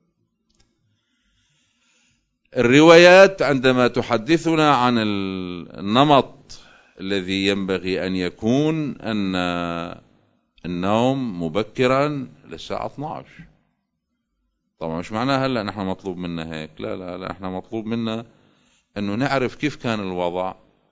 الروايات عندما تحدثنا عن النمط الذي ينبغي أن يكون أن النوم مبكرا للساعة اثني عشر. طبعا مش معناها هلأ نحن مطلوب منا هيك، لا لا لا، نحن مطلوب منا أنه نعرف كيف كان الوضع،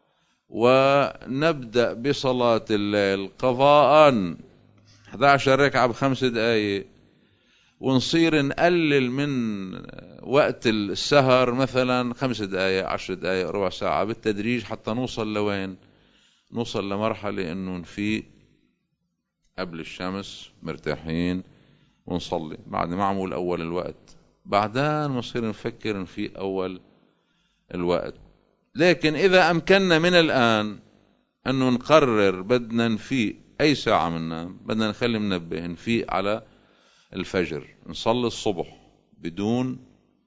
ونبدأ بصلاة الليل قضاء أحد عشر ركعة بخمس دقائق، ونصير نقلل من وقت السهر مثلا خمس دقائق عشر دقائق ربع ساعة بالتدريج، حتى نوصل لوين؟ نوصل لمرحلة أنه نفيق قبل الشمس مرتاحين ونصلي بعد ما عمول أول الوقت، بعدين نصير نفكر نفيق أول الوقت. لكن إذا أمكننا من الآن أنه نقرر بدنا نفيق أي ساعة منا، بدنا نخلي منبه نفيق على الفجر، نصلي الصبح بدون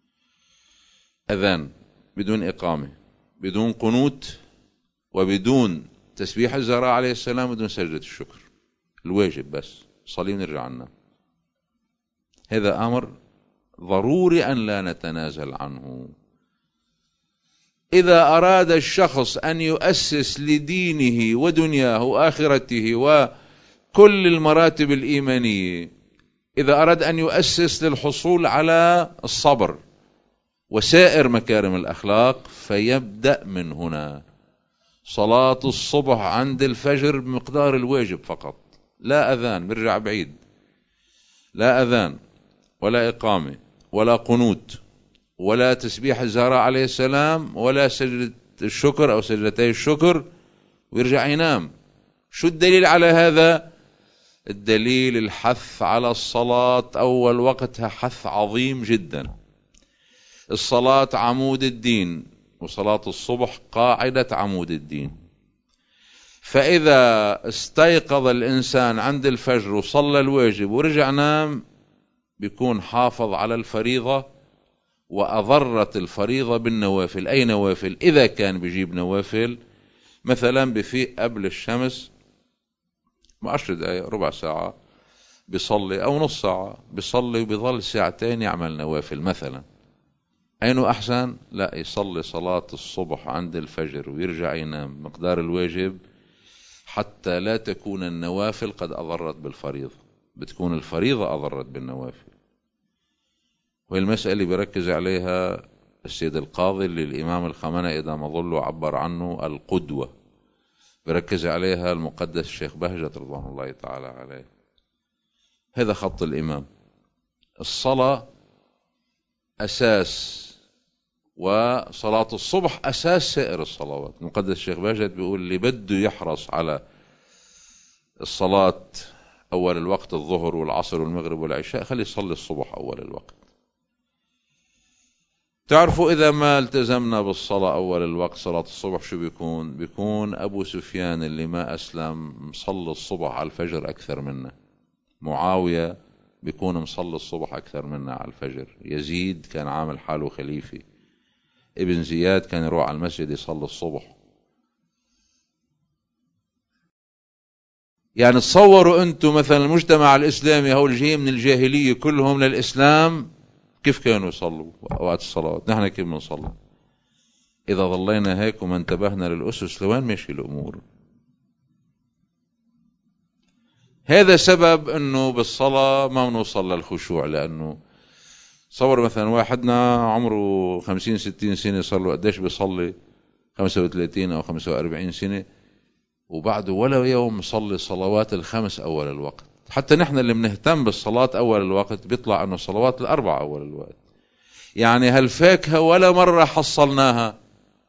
أذان، بدون إقامة، بدون قنوت، وبدون تسبيح الزهراء عليه السلام، بدون سجدة الشكر، الواجب بس صلي ونرجع لنا. هذا أمر ضروري أن لا نتنازل عنه. إذا أراد الشخص أن يؤسس لدينه ودنياه وآخرته وكل المراتب الإيمانية، إذا أراد أن يؤسس للحصول على الصبر وسائر مكارم الأخلاق، فيبدأ من هنا. صلاة الصبح عند الفجر بمقدار الواجب فقط، لا أذان، برجع بعيد، لا أذان ولا إقامة ولا قنوت ولا تسبيح الزهراء عليه السلام ولا سجدة الشكر أو سجدتي الشكر، ويرجع ينام. شو الدليل على هذا؟ الدليل الحث على الصلاة أول وقتها حث عظيم جدا. الصلاة عمود الدين، وصلاة الصبح قاعدة عمود الدين. فإذا استيقظ الإنسان عند الفجر وصلى الواجب ورجع نام، بيكون حافظ على الفريضة وأضرت الفريضة بالنوافل. أي نوافل؟ إذا كان بيجيب نوافل مثلا بفيق قبل الشمس بعشر دقائق ربع ساعة بيصلي، أو نص ساعة بيصلي، وبيظل ساعتين يعمل نوافل مثلا، أينه أحسن؟ لا، يصلي صلاة الصبح عند الفجر ويرجع ينام مقدار الواجب، حتى لا تكون النوافل قد أضرت بالفريضة، بتكون الفريضة أضرت بالنوافل. والمسألة بركز عليها السيد القاضي اللي الإمام الخمنائي إذا ما ظل عبر عنه القدوة، بركز عليها المقدس الشيخ بهجت رضوان الله تعالى عليه. هذا خط الإمام. الصلاة أساس، وصلاة الصبح أساس سائر الصلوات. المقدس الشيخ بهجت بيقول اللي بده يحرص على الصلاة أول الوقت، الظهر والعصر والمغرب والعشاء، خلي يصلي الصبح أول الوقت. تعرفوا إذا ما التزمنا بالصلاة أول الوقت، صلاة الصبح، شو بيكون؟ بيكون أبو سفيان اللي ما أسلم مصلي الصبح على الفجر أكثر منا، معاوية بيكون مصلي الصبح أكثر منا على الفجر، يزيد كان عامل حاله خليفة، ابن زياد كان يروح على المسجد يصلي الصبح. يعني تصوروا أنتم مثلا المجتمع الإسلامي هو الجاي من الجاهلية كلهم للإسلام، كيف كانوا يصلوا وقت الصلاة؟ نحن كيف بنصلي؟ إذا ظلينا هيك وما انتبهنا للأسس، لوين ماشي الأمور؟ هذا سبب أنه بالصلاة ما بنوصل للخشوع. لأنه صور مثلا واحدنا عمره خمسين ستين سنة، صار له قديش بيصلي؟ خمسة وثلاثين أو خمسة وأربعين سنة، وبعده ولا يوم صلي صلوات الخمس أول الوقت. حتى نحن اللي بنهتم بالصلاة أول الوقت بيطلع أنه صلوات الأربع أول الوقت. يعني هالفاكهة ولا مرة حصلناها،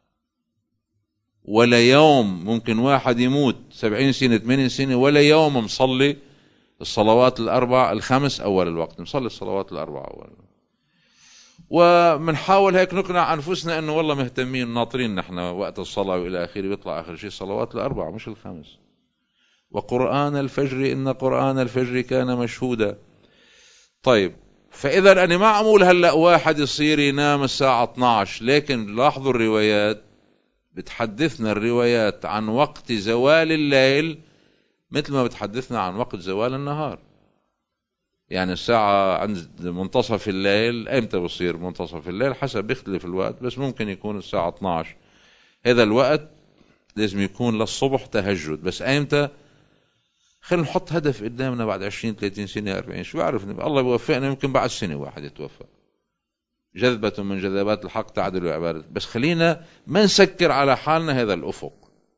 ولا يوم. ممكن واحد يموت سبعين سنة ثمانين سنة ولا يوم مصلي الصلوات الأربع الخمس أول الوقت، مصلي الصلوات الأربع أول الوقت. ومنحاول هيك نقنع أنفسنا أنه والله مهتمين ناطرين نحن وقت الصلاة وإلى آخره، بيطلع آخر شيء صلوات الأربع مش الخمس. وقرآن الفجر إن قرآن الفجر كان مشهودا. طيب، فإذا أنا ما أقول هلأ واحد يصير ينام الساعة اثني عشر، لكن لاحظوا الروايات بتحدثنا الروايات عن وقت زوال الليل مثل ما بتحدثنا عن وقت زوال النهار. يعني الساعة عند منتصف الليل، أيمتى بصير منتصف الليل؟ حسب بيختلف الوقت، بس ممكن يكون الساعة اثني عشر. هذا الوقت لازم يكون للصبح تهجد. بس أيمتى؟ خلينا نحط هدف قدامنا بعد عشرين ثلاثين سنة أربعين، شو بعرف، الله بيوفقنا يمكن بعد سنة واحد يتوفق. جذبة من جذبات الحق تعدل عبادة. بس خلينا ما نسكر على حالنا هذا الأفق.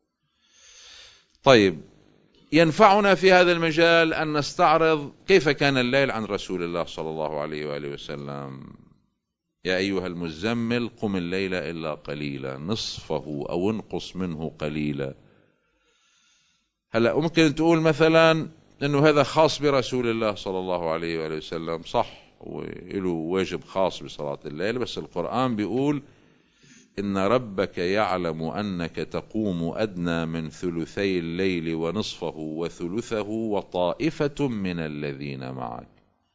طيب، ينفعنا في هذا المجال أن نستعرض كيف كان الليل عن رسول الله صلى الله عليه وآله وسلم. يا أيها المزمل قم الليل إلا قليلا نصفه أو انقص منه قليلا. هلأ ممكن تقول مثلا أنه هذا خاص برسول الله صلى الله عليه وآله وسلم، صح، وله واجب خاص بصلاة الليل، بس القرآن بيقول إن ربك يعلم أنك تقوم أدنى من ثلثي الليل ونصفه وثلثه وطائفة من الذين معك.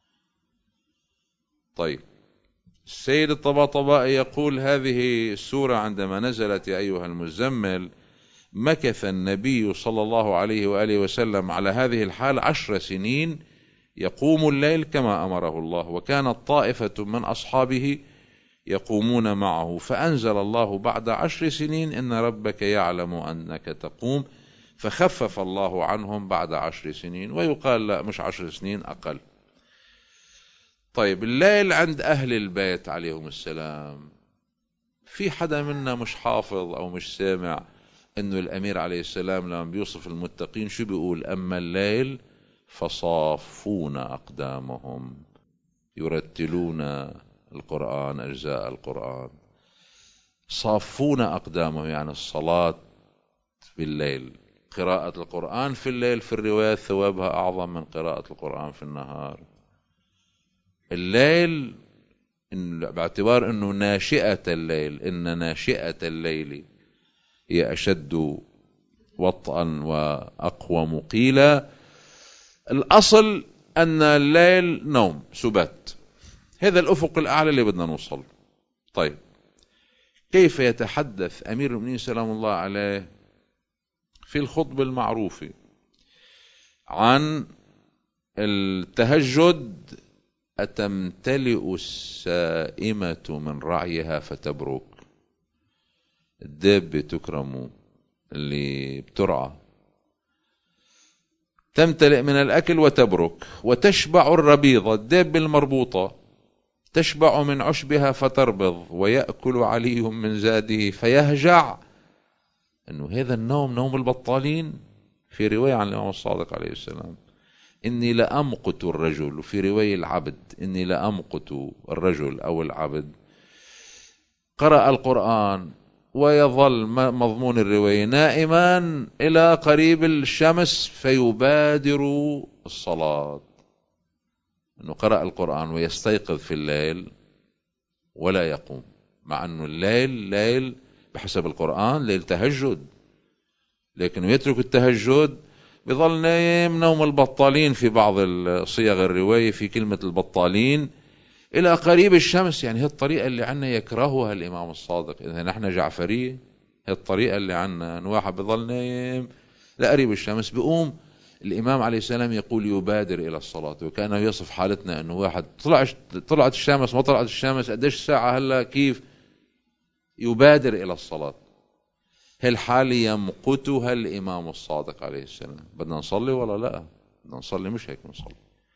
طيب، السيد الطباطبائي يقول هذه السورة عندما نزلت يا أيها المزمل مكث النبي صلى الله عليه وآله وسلم على هذه الحال عشر سنين يقوم الليل كما أمره الله، وكانت طائفة من أصحابه يقومون معه، فأنزل الله بعد عشر سنين إن ربك يعلم أنك تقوم، فخفف الله عنهم بعد عشر سنين. ويقال لا، مش عشر سنين، أقل. طيب، الليل عند أهل البيت عليهم السلام، في حدا منا مش حافظ أو مش سامع إنه الأمير عليه السلام لما بيوصف المتقين شو بيقول؟ أما الليل فصافون أقدامهم يرتلون القرآن، أجزاء القرآن. صافون أقدامهم يعني الصلاة بالليل، قراءة القرآن في الليل في الروايات ثوابها أعظم من قراءة القرآن في النهار. الليل إن باعتبار أنه ناشئة الليل، إن ناشئة الليل هي أشد وطئا وأقوم قيلا. الأصل أن الليل نوم سبات، هذا الأفق الأعلى اللي بدنا نوصل. طيب، كيف يتحدث أمير المؤمنين سلام الله عليه في الخطبة المعروفة عن التهجد؟ أتمتلئ السائمة من رعيها فتبرك. الدابة تكرم اللي بترعى، تمتلئ من الأكل وتبرك، وتشبع الربيضة، الدابة المربوطة تشبع من عشبها فتربض، ويأكل علي من زاده فيهجع. أنه هذا النوم نوم البطالين. في رواية عن الإمام الصادق عليه السلام إني لأمقت الرجل، وفي رواية العبد إني لأمقت الرجل أو العبد قرأ القرآن ويظل مضمون الرواية نائما إلى قريب الشمس فيبادر الصلاة. أنه قرأ القرآن ويستيقظ في الليل ولا يقوم، مع أنه الليل ليل بحسب القرآن ليل تهجد، لكنه يترك التهجد بظل نايم نوم البطالين. في بعض صيغ الرواية في كلمة البطالين إلى قريب الشمس، يعني هي الطريقة اللي عنا يكرهها الإمام الصادق. إذا نحن جعفرية، هي الطريقة اللي عنا، أن واحد بظل نايم لقريب الشمس بيقوم. الإمام عليه السلام يقول يبادر إلى الصلاة، وكان يصف حالتنا أنه واحد طلع طلعت الشمس ما طلعت الشمس قديش ساعة هلا كيف يبادر إلى الصلاة. هالحالة يمقتها الإمام الصادق عليه السلام. بدنا نصلي ولا لا؟ بدنا نصلي، مش هيك نصلي.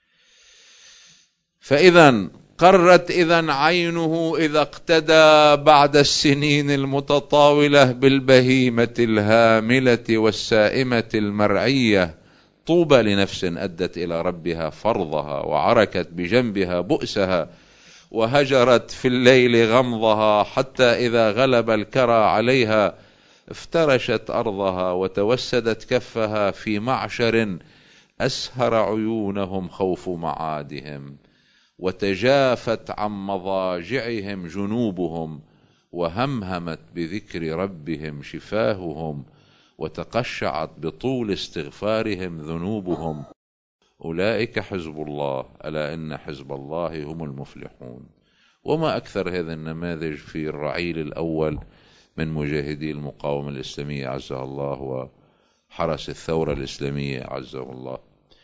فإذا قرت إذا عينه إذا اقتدى بعد السنين المتطاولة بالبهيمة الهاملة والسائمة المرعية. طوبى لنفس أدت إلى ربها فرضها، وعركت بجنبها بؤسها، وهجرت في الليل غمضها، حتى إذا غلب الكرى عليها افترشت أرضها، وتوسدت كفها في معشر أسهر عيونهم خوف معادهم، وتجافت عن مضاجعهم جنوبهم، وهمهمت بذكر ربهم شفاههم، وتقشعت بطول استغفارهم ذنوبهم، أولئك حزب الله ألا إن حزب الله هم المفلحون. وما أكثر هذا النماذج في الرعيل الأول من مجاهدي المقاومة الإسلامية عزه الله وحرس الثورة الإسلامية عزه الله.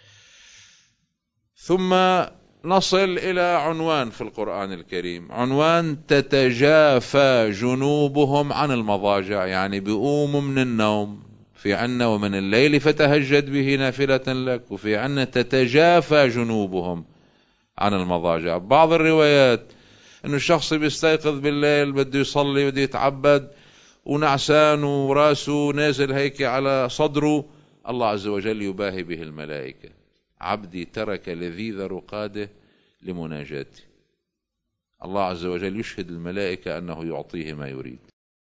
ثم نصل إلى عنوان في القرآن الكريم، عنوان تتجافى جنوبهم عن المضاجع، يعني بيقوموا من النوم، في عنا ومن الليل فتهجد به نافلة لك، وفي عنا تتجافى جنوبهم عن المضاجع. بعض الروايات انه الشخص بيستيقظ بالليل بده يصلي بده يتعبد ونعسان وراسه نازل هيك على صدره، الله عز وجل يباهي به الملائكة: عبدي ترك لذيذ رقاده لمناجاتي. الله عز وجل يشهد الملائكة أنه يعطيه ما يريد.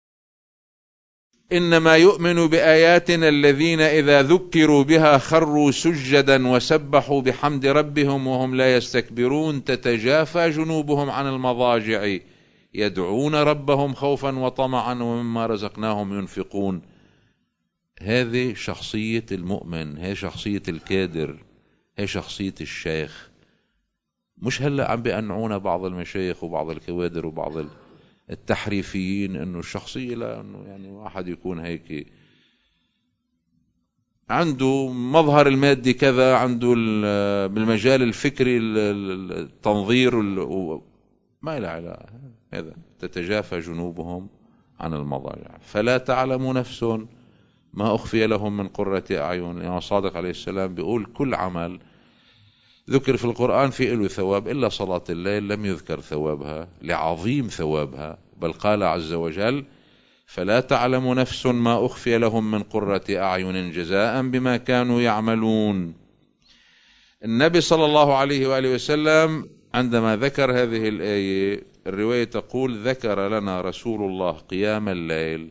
إنما يؤمن بآياتنا الذين إذا ذكروا بها خروا سجدا وسبحوا بحمد ربهم وهم لا يستكبرون تتجافى جنوبهم عن المضاجع يدعون ربهم خوفا وطمعا ومما رزقناهم ينفقون. هذه شخصية المؤمن، هي شخصية الكادر، هي شخصية الشيخ. مش هلأ عم بيقنعونا بعض المشايخ وبعض الكوادر وبعض التحريفيين انه الشخصية، لا انه يعني واحد يكون هيك عنده مظهر المادي كذا، عنده بالمجال الفكري التنظير ما له علاقة. هذا تتجافى جنوبهم عن المضاجع فلا تعلم نفس ما أخفي لهم من قرة أعين. يعني صادق عليه السلام بيقول كل عمل ذكر في القرآن في له ثواب إلا صلاة الليل لم يذكر ثوابها لعظيم ثوابها، بل قال عز وجل: فلا تعلم نفس ما أخفي لهم من قرة أعين جزاء بما كانوا يعملون. النبي صلى الله عليه وآله وسلم عندما ذكر هذه الآية، الرواية تقول: ذكر لنا رسول الله قيام الليل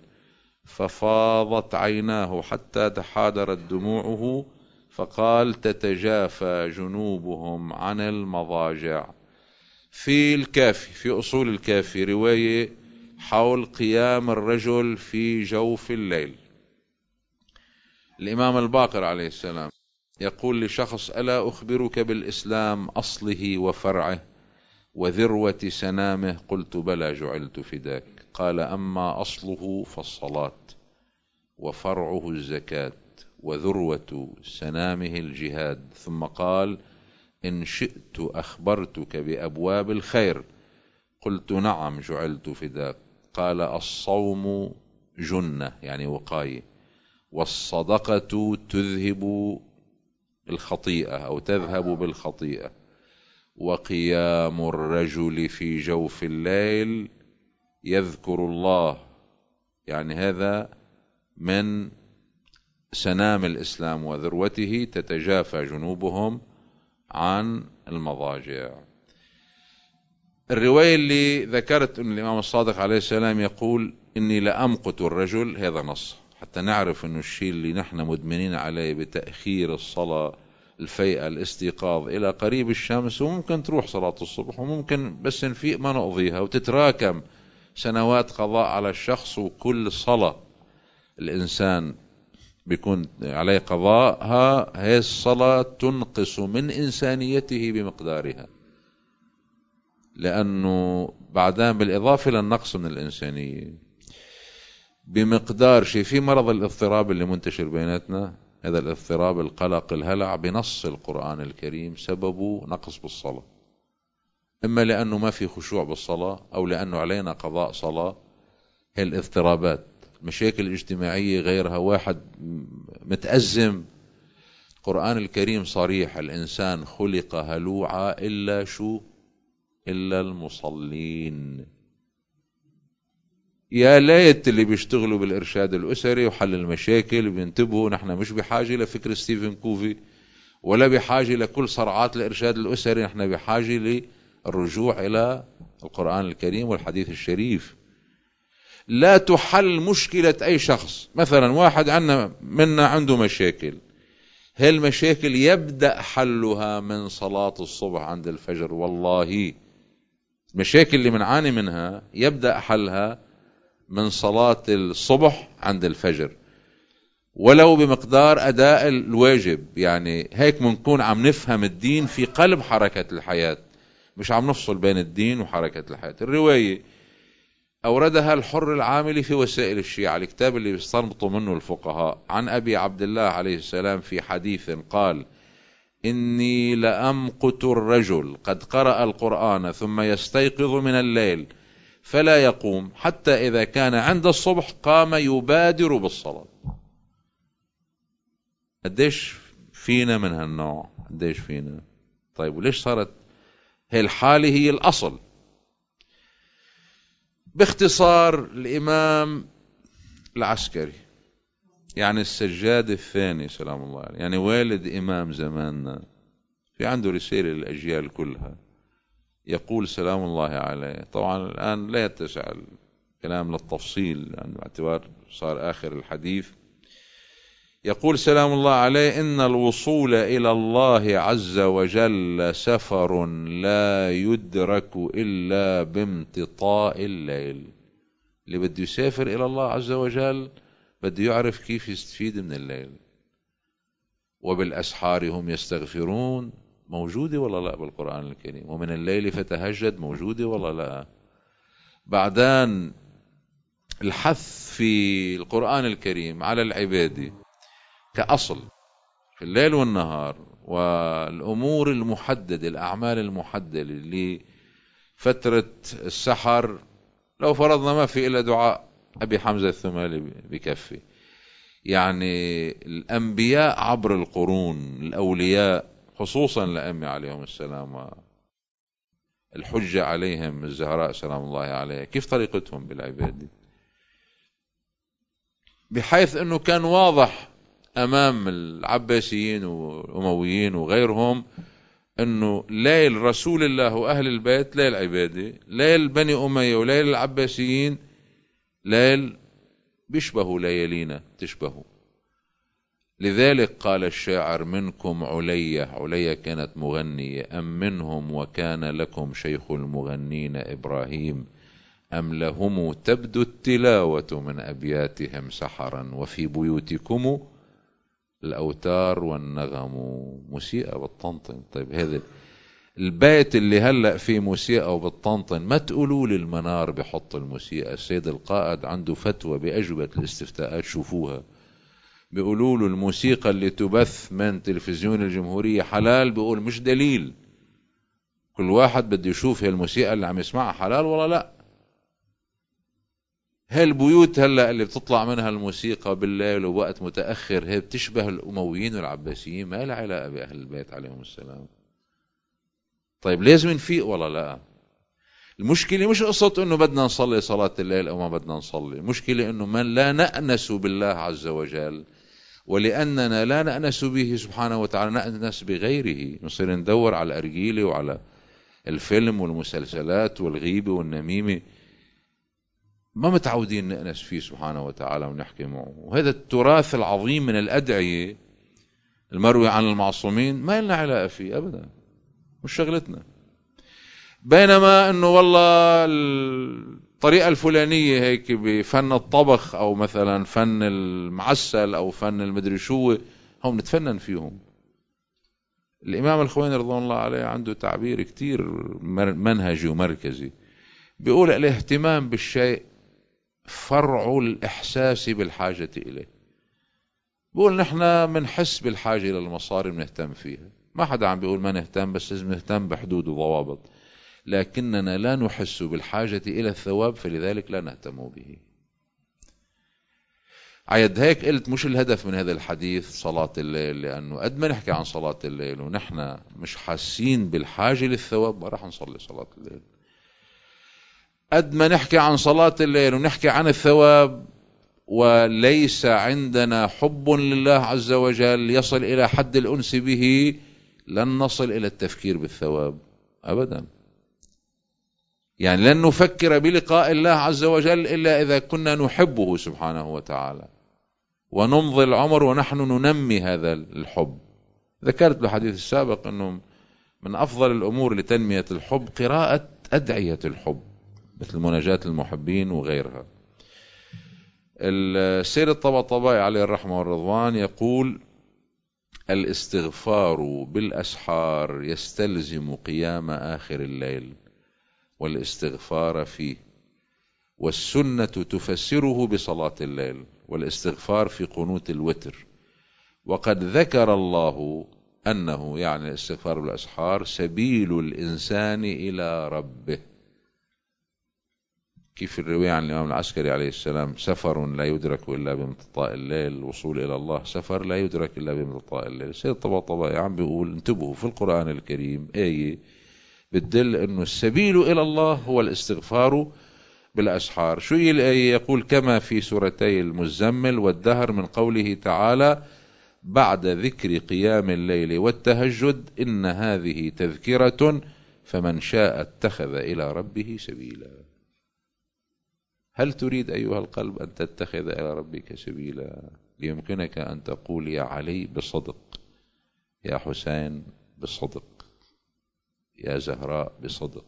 ففاضت عيناه حتى تحادرت دموعه، فقال: تتجافى جنوبهم عن المضاجع. في الكافي، في أصول الكافي، رواية حول قيام الرجل في جوف الليل. الإمام الباقر عليه السلام يقول لشخص: ألا أخبرك بالإسلام أصله وفرعه وذروة سنامه؟ قلت: بلى جعلت فداك. قال: أما أصله فالصلاة، وفرعه الزكاة، وذروة سنامه الجهاد. ثم قال: إن شئت أخبرتك بأبواب الخير. قلت: نعم جعلت فداك. قال: الصوم جنة يعني وقاية، والصدقة تذهب الخطيئة أو تذهب بالخطيئة، وقيام الرجل في جوف الليل يذكر الله، يعني هذا من سنام الإسلام وذروته، تتجافى جنوبهم عن المضاجع. الرواية اللي ذكرت أن الإمام الصادق عليه السلام يقول: إني لأمقت الرجل، هذا نص حتى نعرف أنه الشيء اللي نحن مدمنين عليه بتأخير الصلاة، الفيئة، الاستيقاظ إلى قريب الشمس، وممكن تروح صلاة الصبح وممكن بس نفيق ما نقضيها، وتتراكم سنوات قضاء على الشخص، وكل صلاة الإنسان بيكون عليه قضاءها هي الصلاة تنقص من إنسانيته بمقدارها، لأنه بعدين بالإضافة للنقص من الإنسانية بمقدار شيء. في مرض الاضطراب اللي منتشر بيناتنا، هذا الاضطراب، القلق، الهلع، بنص القرآن الكريم سببه نقص بالصلاة، إما لأنه ما في خشوع بالصلاة أو لأنه علينا قضاء صلاة. هي الاضطرابات، المشاكل الاجتماعية، غيرها، واحد متأزم. القرآن الكريم صريح: الإنسان خلق هلوعا إلا شو؟ إلا المصلين. يا ليت اللي بيشتغلوا بالإرشاد الأسري وحل المشاكل بينتبهوا. نحن مش بحاجة لفكر ستيفن كوفي ولا بحاجة لكل صرعات الإرشاد الأسري، نحن بحاجة للرجوع إلى القرآن الكريم والحديث الشريف. لا تحل مشكلة أي شخص، مثلا واحد عنا منا عنده مشاكل، هالمشاكل يبدأ حلها من صلاة الصبح عند الفجر. والله المشاكل اللي منعاني منها يبدأ حلها من صلاة الصبح عند الفجر. ولو بمقدار أداء الواجب. يعني هيك منكون عم نفهم الدين في قلب حركة الحياة، مش عم نفصل بين الدين وحركة الحياة. الرواية أوردها الحر العاملي في وسائل الشيعة، الكتاب اللي بيستنبطوا منه الفقهاء، عن أبي عبد الله عليه السلام في حديث قال: إني لأمقت الرجل قد قرأ القرآن ثم يستيقظ من الليل فلا يقوم حتى إذا كان عند الصبح قام يبادر بالصلاة. قديش فينا من هالنوع؟ قديش فينا؟ طيب وليش صارت هي الحالة هي الأصل؟ باختصار، الإمام العسكري يعني السجاد الثاني سلام الله عليه، يعني والد إمام زماننا، في عنده رسالة للأجيال كلها يقول سلام الله عليه. طبعا الآن لا يتسع الكلام للتفصيل يعني باعتبار صار آخر الحديث. يقول سلام الله عليه: إن الوصول إلى الله عز وجل سفر لا يدرك إلا بامتطاء الليل. اللي بده يسافر إلى الله عز وجل بده يعرف كيف يستفيد من الليل. وبالأسحار هم يستغفرون، موجودة ولا لا بالقرآن الكريم؟ ومن الليل فتهجد، موجودة ولا لا؟ بعدين الحث في القرآن الكريم على العبادة كأصل في الليل والنهار، والأمور المحددة، الأعمال المحددة اللي فترة السحر لو فرضنا ما في إلا دعاء أبي حمزة الثمالي بكفي. يعني الأنبياء عبر القرون، الأولياء خصوصا الأئمة عليهم السلام، الحجة عليهم الزهراء سلام الله عليها، كيف طريقتهم بالعبادة؟ بحيث أنه كان واضح أمام العباسيين والأمويين وغيرهم أنه ليل رسول الله وأهل البيت ليل عبادة، ليل بني أمية وليل العباسيين ليل بيشبهوا ليالينا تشبهوا. لذلك قال الشاعر: منكم علية، علية كانت مغنية، أم منهم وكان لكم شيخ المغنين إبراهيم، أم لهم تبدو التلاوة من أبياتهم سحرا، وفي بيوتكم الأوتار والنغم. موسيقى بالطنطن. طيب هذا البيت اللي هلأ فيه موسيقى وبالطنطن، ما تقولوا لي المنار بحط الموسيقى. السيد القائد عنده فتوى بأجوبة الاستفتاءات، شوفوها، بيقولوا له الموسيقى اللي تبث من تلفزيون الجمهورية حلال، بيقول مش دليل، كل واحد بده يشوف هي الموسيقى اللي عم يسمعها حلال ولا لا. هاي البيوت هلا اللي بتطلع منها الموسيقى بالليل ووقت متأخر، هي بتشبه الأمويين والعباسيين، ما لها علاقة بأهل البيت عليهم السلام. طيب لازم نفيق ولا لا؟ المشكلة مش قصة انه بدنا نصلي صلاة الليل او ما بدنا نصلي، المشكلة انه من لا نأنس بالله عز وجل، ولأننا لا نأنس به سبحانه وتعالى نأنس بغيره، نصير ندور على الأرجيلة وعلى الفيلم والمسلسلات والغيبة والنميمة، ما متعودين نأنس فيه سبحانه وتعالى ونحكي معه. وهذا التراث العظيم من الأدعية المروي عن المعصومين ما لنا علاقة فيه أبدا، مش شغلتنا. بينما انه والله الطريقة الفلانية هيك بفن الطبخ او مثلا فن المعسل او فن المدري شو، هم نتفنن فيهم. الامام الخويني رضوان الله عليه عنده تعبير كتير منهجي ومركزي، بيقول الاهتمام بالشيء فرع الاحساس بالحاجة اليه. بيقول نحن منحس بالحاجة للمصاري بنهتم فيها، ما حدا عم بيقول ما نهتم، بس لازم نهتم بحدود وضوابط، لكننا لا نحس بالحاجة إلى الثواب فلذلك لا نهتم به. عيد هيك قلت مش الهدف من هذا الحديث صلاة الليل، لأنه قد ما نحكي عن صلاة الليل ونحن مش حاسين بالحاجة للثواب ما راح نصلي صلاة الليل. قد ما نحكي عن صلاة الليل ونحكي عن الثواب وليس عندنا حب لله عز وجل يصل إلى حد الأنس به، لن نصل إلى التفكير بالثواب أبدا. يعني لن نفكر بلقاء الله عز وجل إلا إذا كنا نحبه سبحانه وتعالى، ونمضي العمر ونحن ننمي هذا الحب. ذكرت بالحديث السابق أنه من أفضل الأمور لتنمية الحب قراءة أدعية الحب مثل مناجاة المحبين وغيرها. السيد الطباطبائي عليه الرحمة والرضوان يقول: الاستغفار بالأسحار يستلزم قيام آخر الليل والاستغفار فيه، والسنة تفسره بصلاة الليل والاستغفار في قنوت الوتر. وقد ذكر الله أنه يعني الاستغفار بالأسحار سبيل الإنسان إلى ربه. كيف الرواية عن الإمام العسكري عليه السلام: سفر لا يدرك إلا بامتطاء الليل، الوصول إلى الله سفر لا يدرك إلا بامتطاء الليل. السيد الطباطبائي عم بيقول انتبهوا، في القرآن الكريم آية بتدل أنه السبيل إلى الله هو الاستغفار بالأسحار. شو هي الآية؟ يقول: كما في سورتي المزمل والدهر من قوله تعالى: بعد ذكر قيام الليل والتهجد إن هذه تذكرة فمن شاء اتخذ إلى ربه سبيلا. هل تريد أيها القلب أن تتخذ إلى ربك سبيلا؟ يمكنك أن تقول يا علي بصدق، يا حسين بصدق، يا زهراء بصدق.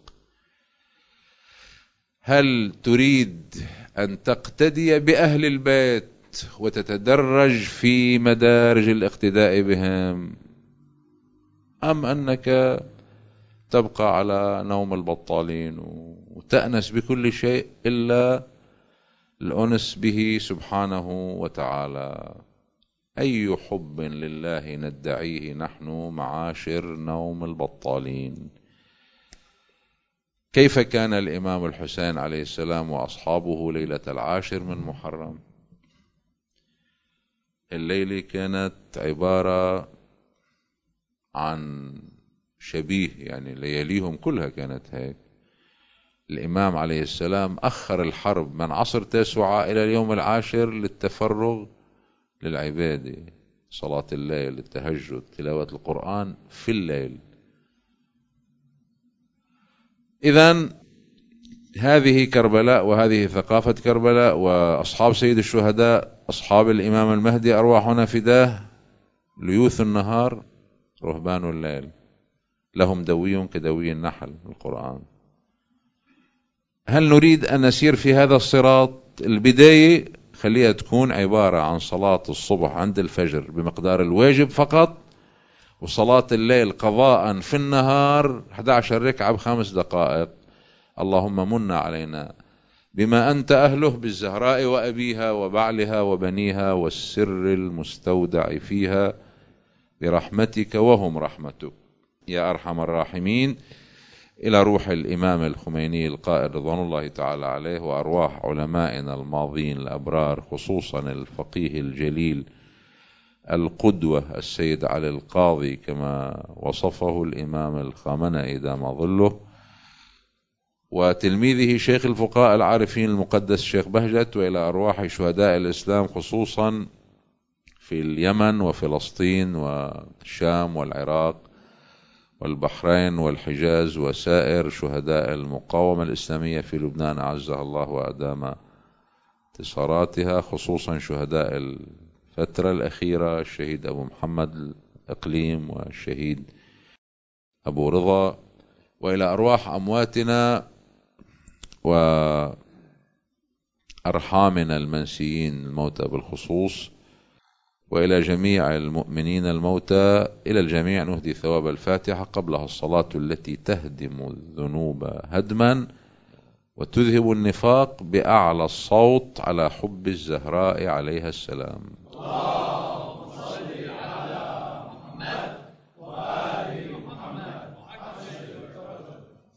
هل تريد أن تقتدي بأهل البيت وتتدرج في مدارج الاقتداء بهم، أم أنك تبقى على نوم البطالين وتأنس بكل شيء إلا الأنس به سبحانه وتعالى؟ أي حب لله ندعيه نحن معاشر نوم البطالين؟ كيف كان الإمام الحسين عليه السلام وأصحابه ليلة العاشر من محرم؟ الليلة كانت عبارة عن شبيه، يعني لياليهم كلها كانت هيك. الإمام عليه السلام أخر الحرب من عصر تاسوعة إلى اليوم العاشر للتفرغ للعبادة، صلاة الليل، التهجد، تلاوة القرآن في الليل. إذن هذه كربلاء وهذه ثقافة كربلاء. وأصحاب سيد الشهداء أصحاب الإمام المهدي أرواحنا فداه، ليوث النهار رهبان الليل، لهم دوي كدوي النحل، القرآن. هل نريد أن نسير في هذا الصراط؟ البداية خليها تكون عبارة عن صلاة الصبح عند الفجر بمقدار الواجب فقط، وصلاة الليل قضاء في النهار أحد عشر ركعة بخمس دقائق. اللهم من علينا بما أنت أهله بالزهراء وأبيها وبعلها وبنيها والسر المستودع فيها برحمتك وهم رحمتك يا أرحم الراحمين. إلى روح الإمام الخميني القائد رضوان الله تعالى عليه، وأرواح علمائنا الماضين الأبرار، خصوصا الفقيه الجليل القدوة السيد علي القاضي كما وصفه الإمام الخامنئي دام ظله، وتلميذه شيخ الفقهاء العارفين المقدس شيخ بهجت، وإلى أرواح شهداء الإسلام خصوصا في اليمن وفلسطين والشام والعراق والبحرين والحجاز وسائر شهداء المقاومة الإسلامية في لبنان أعزها الله وأدام انتصاراتها، خصوصا شهداء الفترة الأخيرة الشهيد أبو محمد الإقليم والشهيد أبو رضا، وإلى أرواح أمواتنا وأرحامنا المنسيين الموتى بالخصوص، وإلى جميع المؤمنين الموتى. إلى الجميع نهدي ثواب الفاتحة قبلها الصلاة التي تهدم الذنوب هدما وتذهب النفاق بأعلى الصوت على حب الزهراء عليها السلام.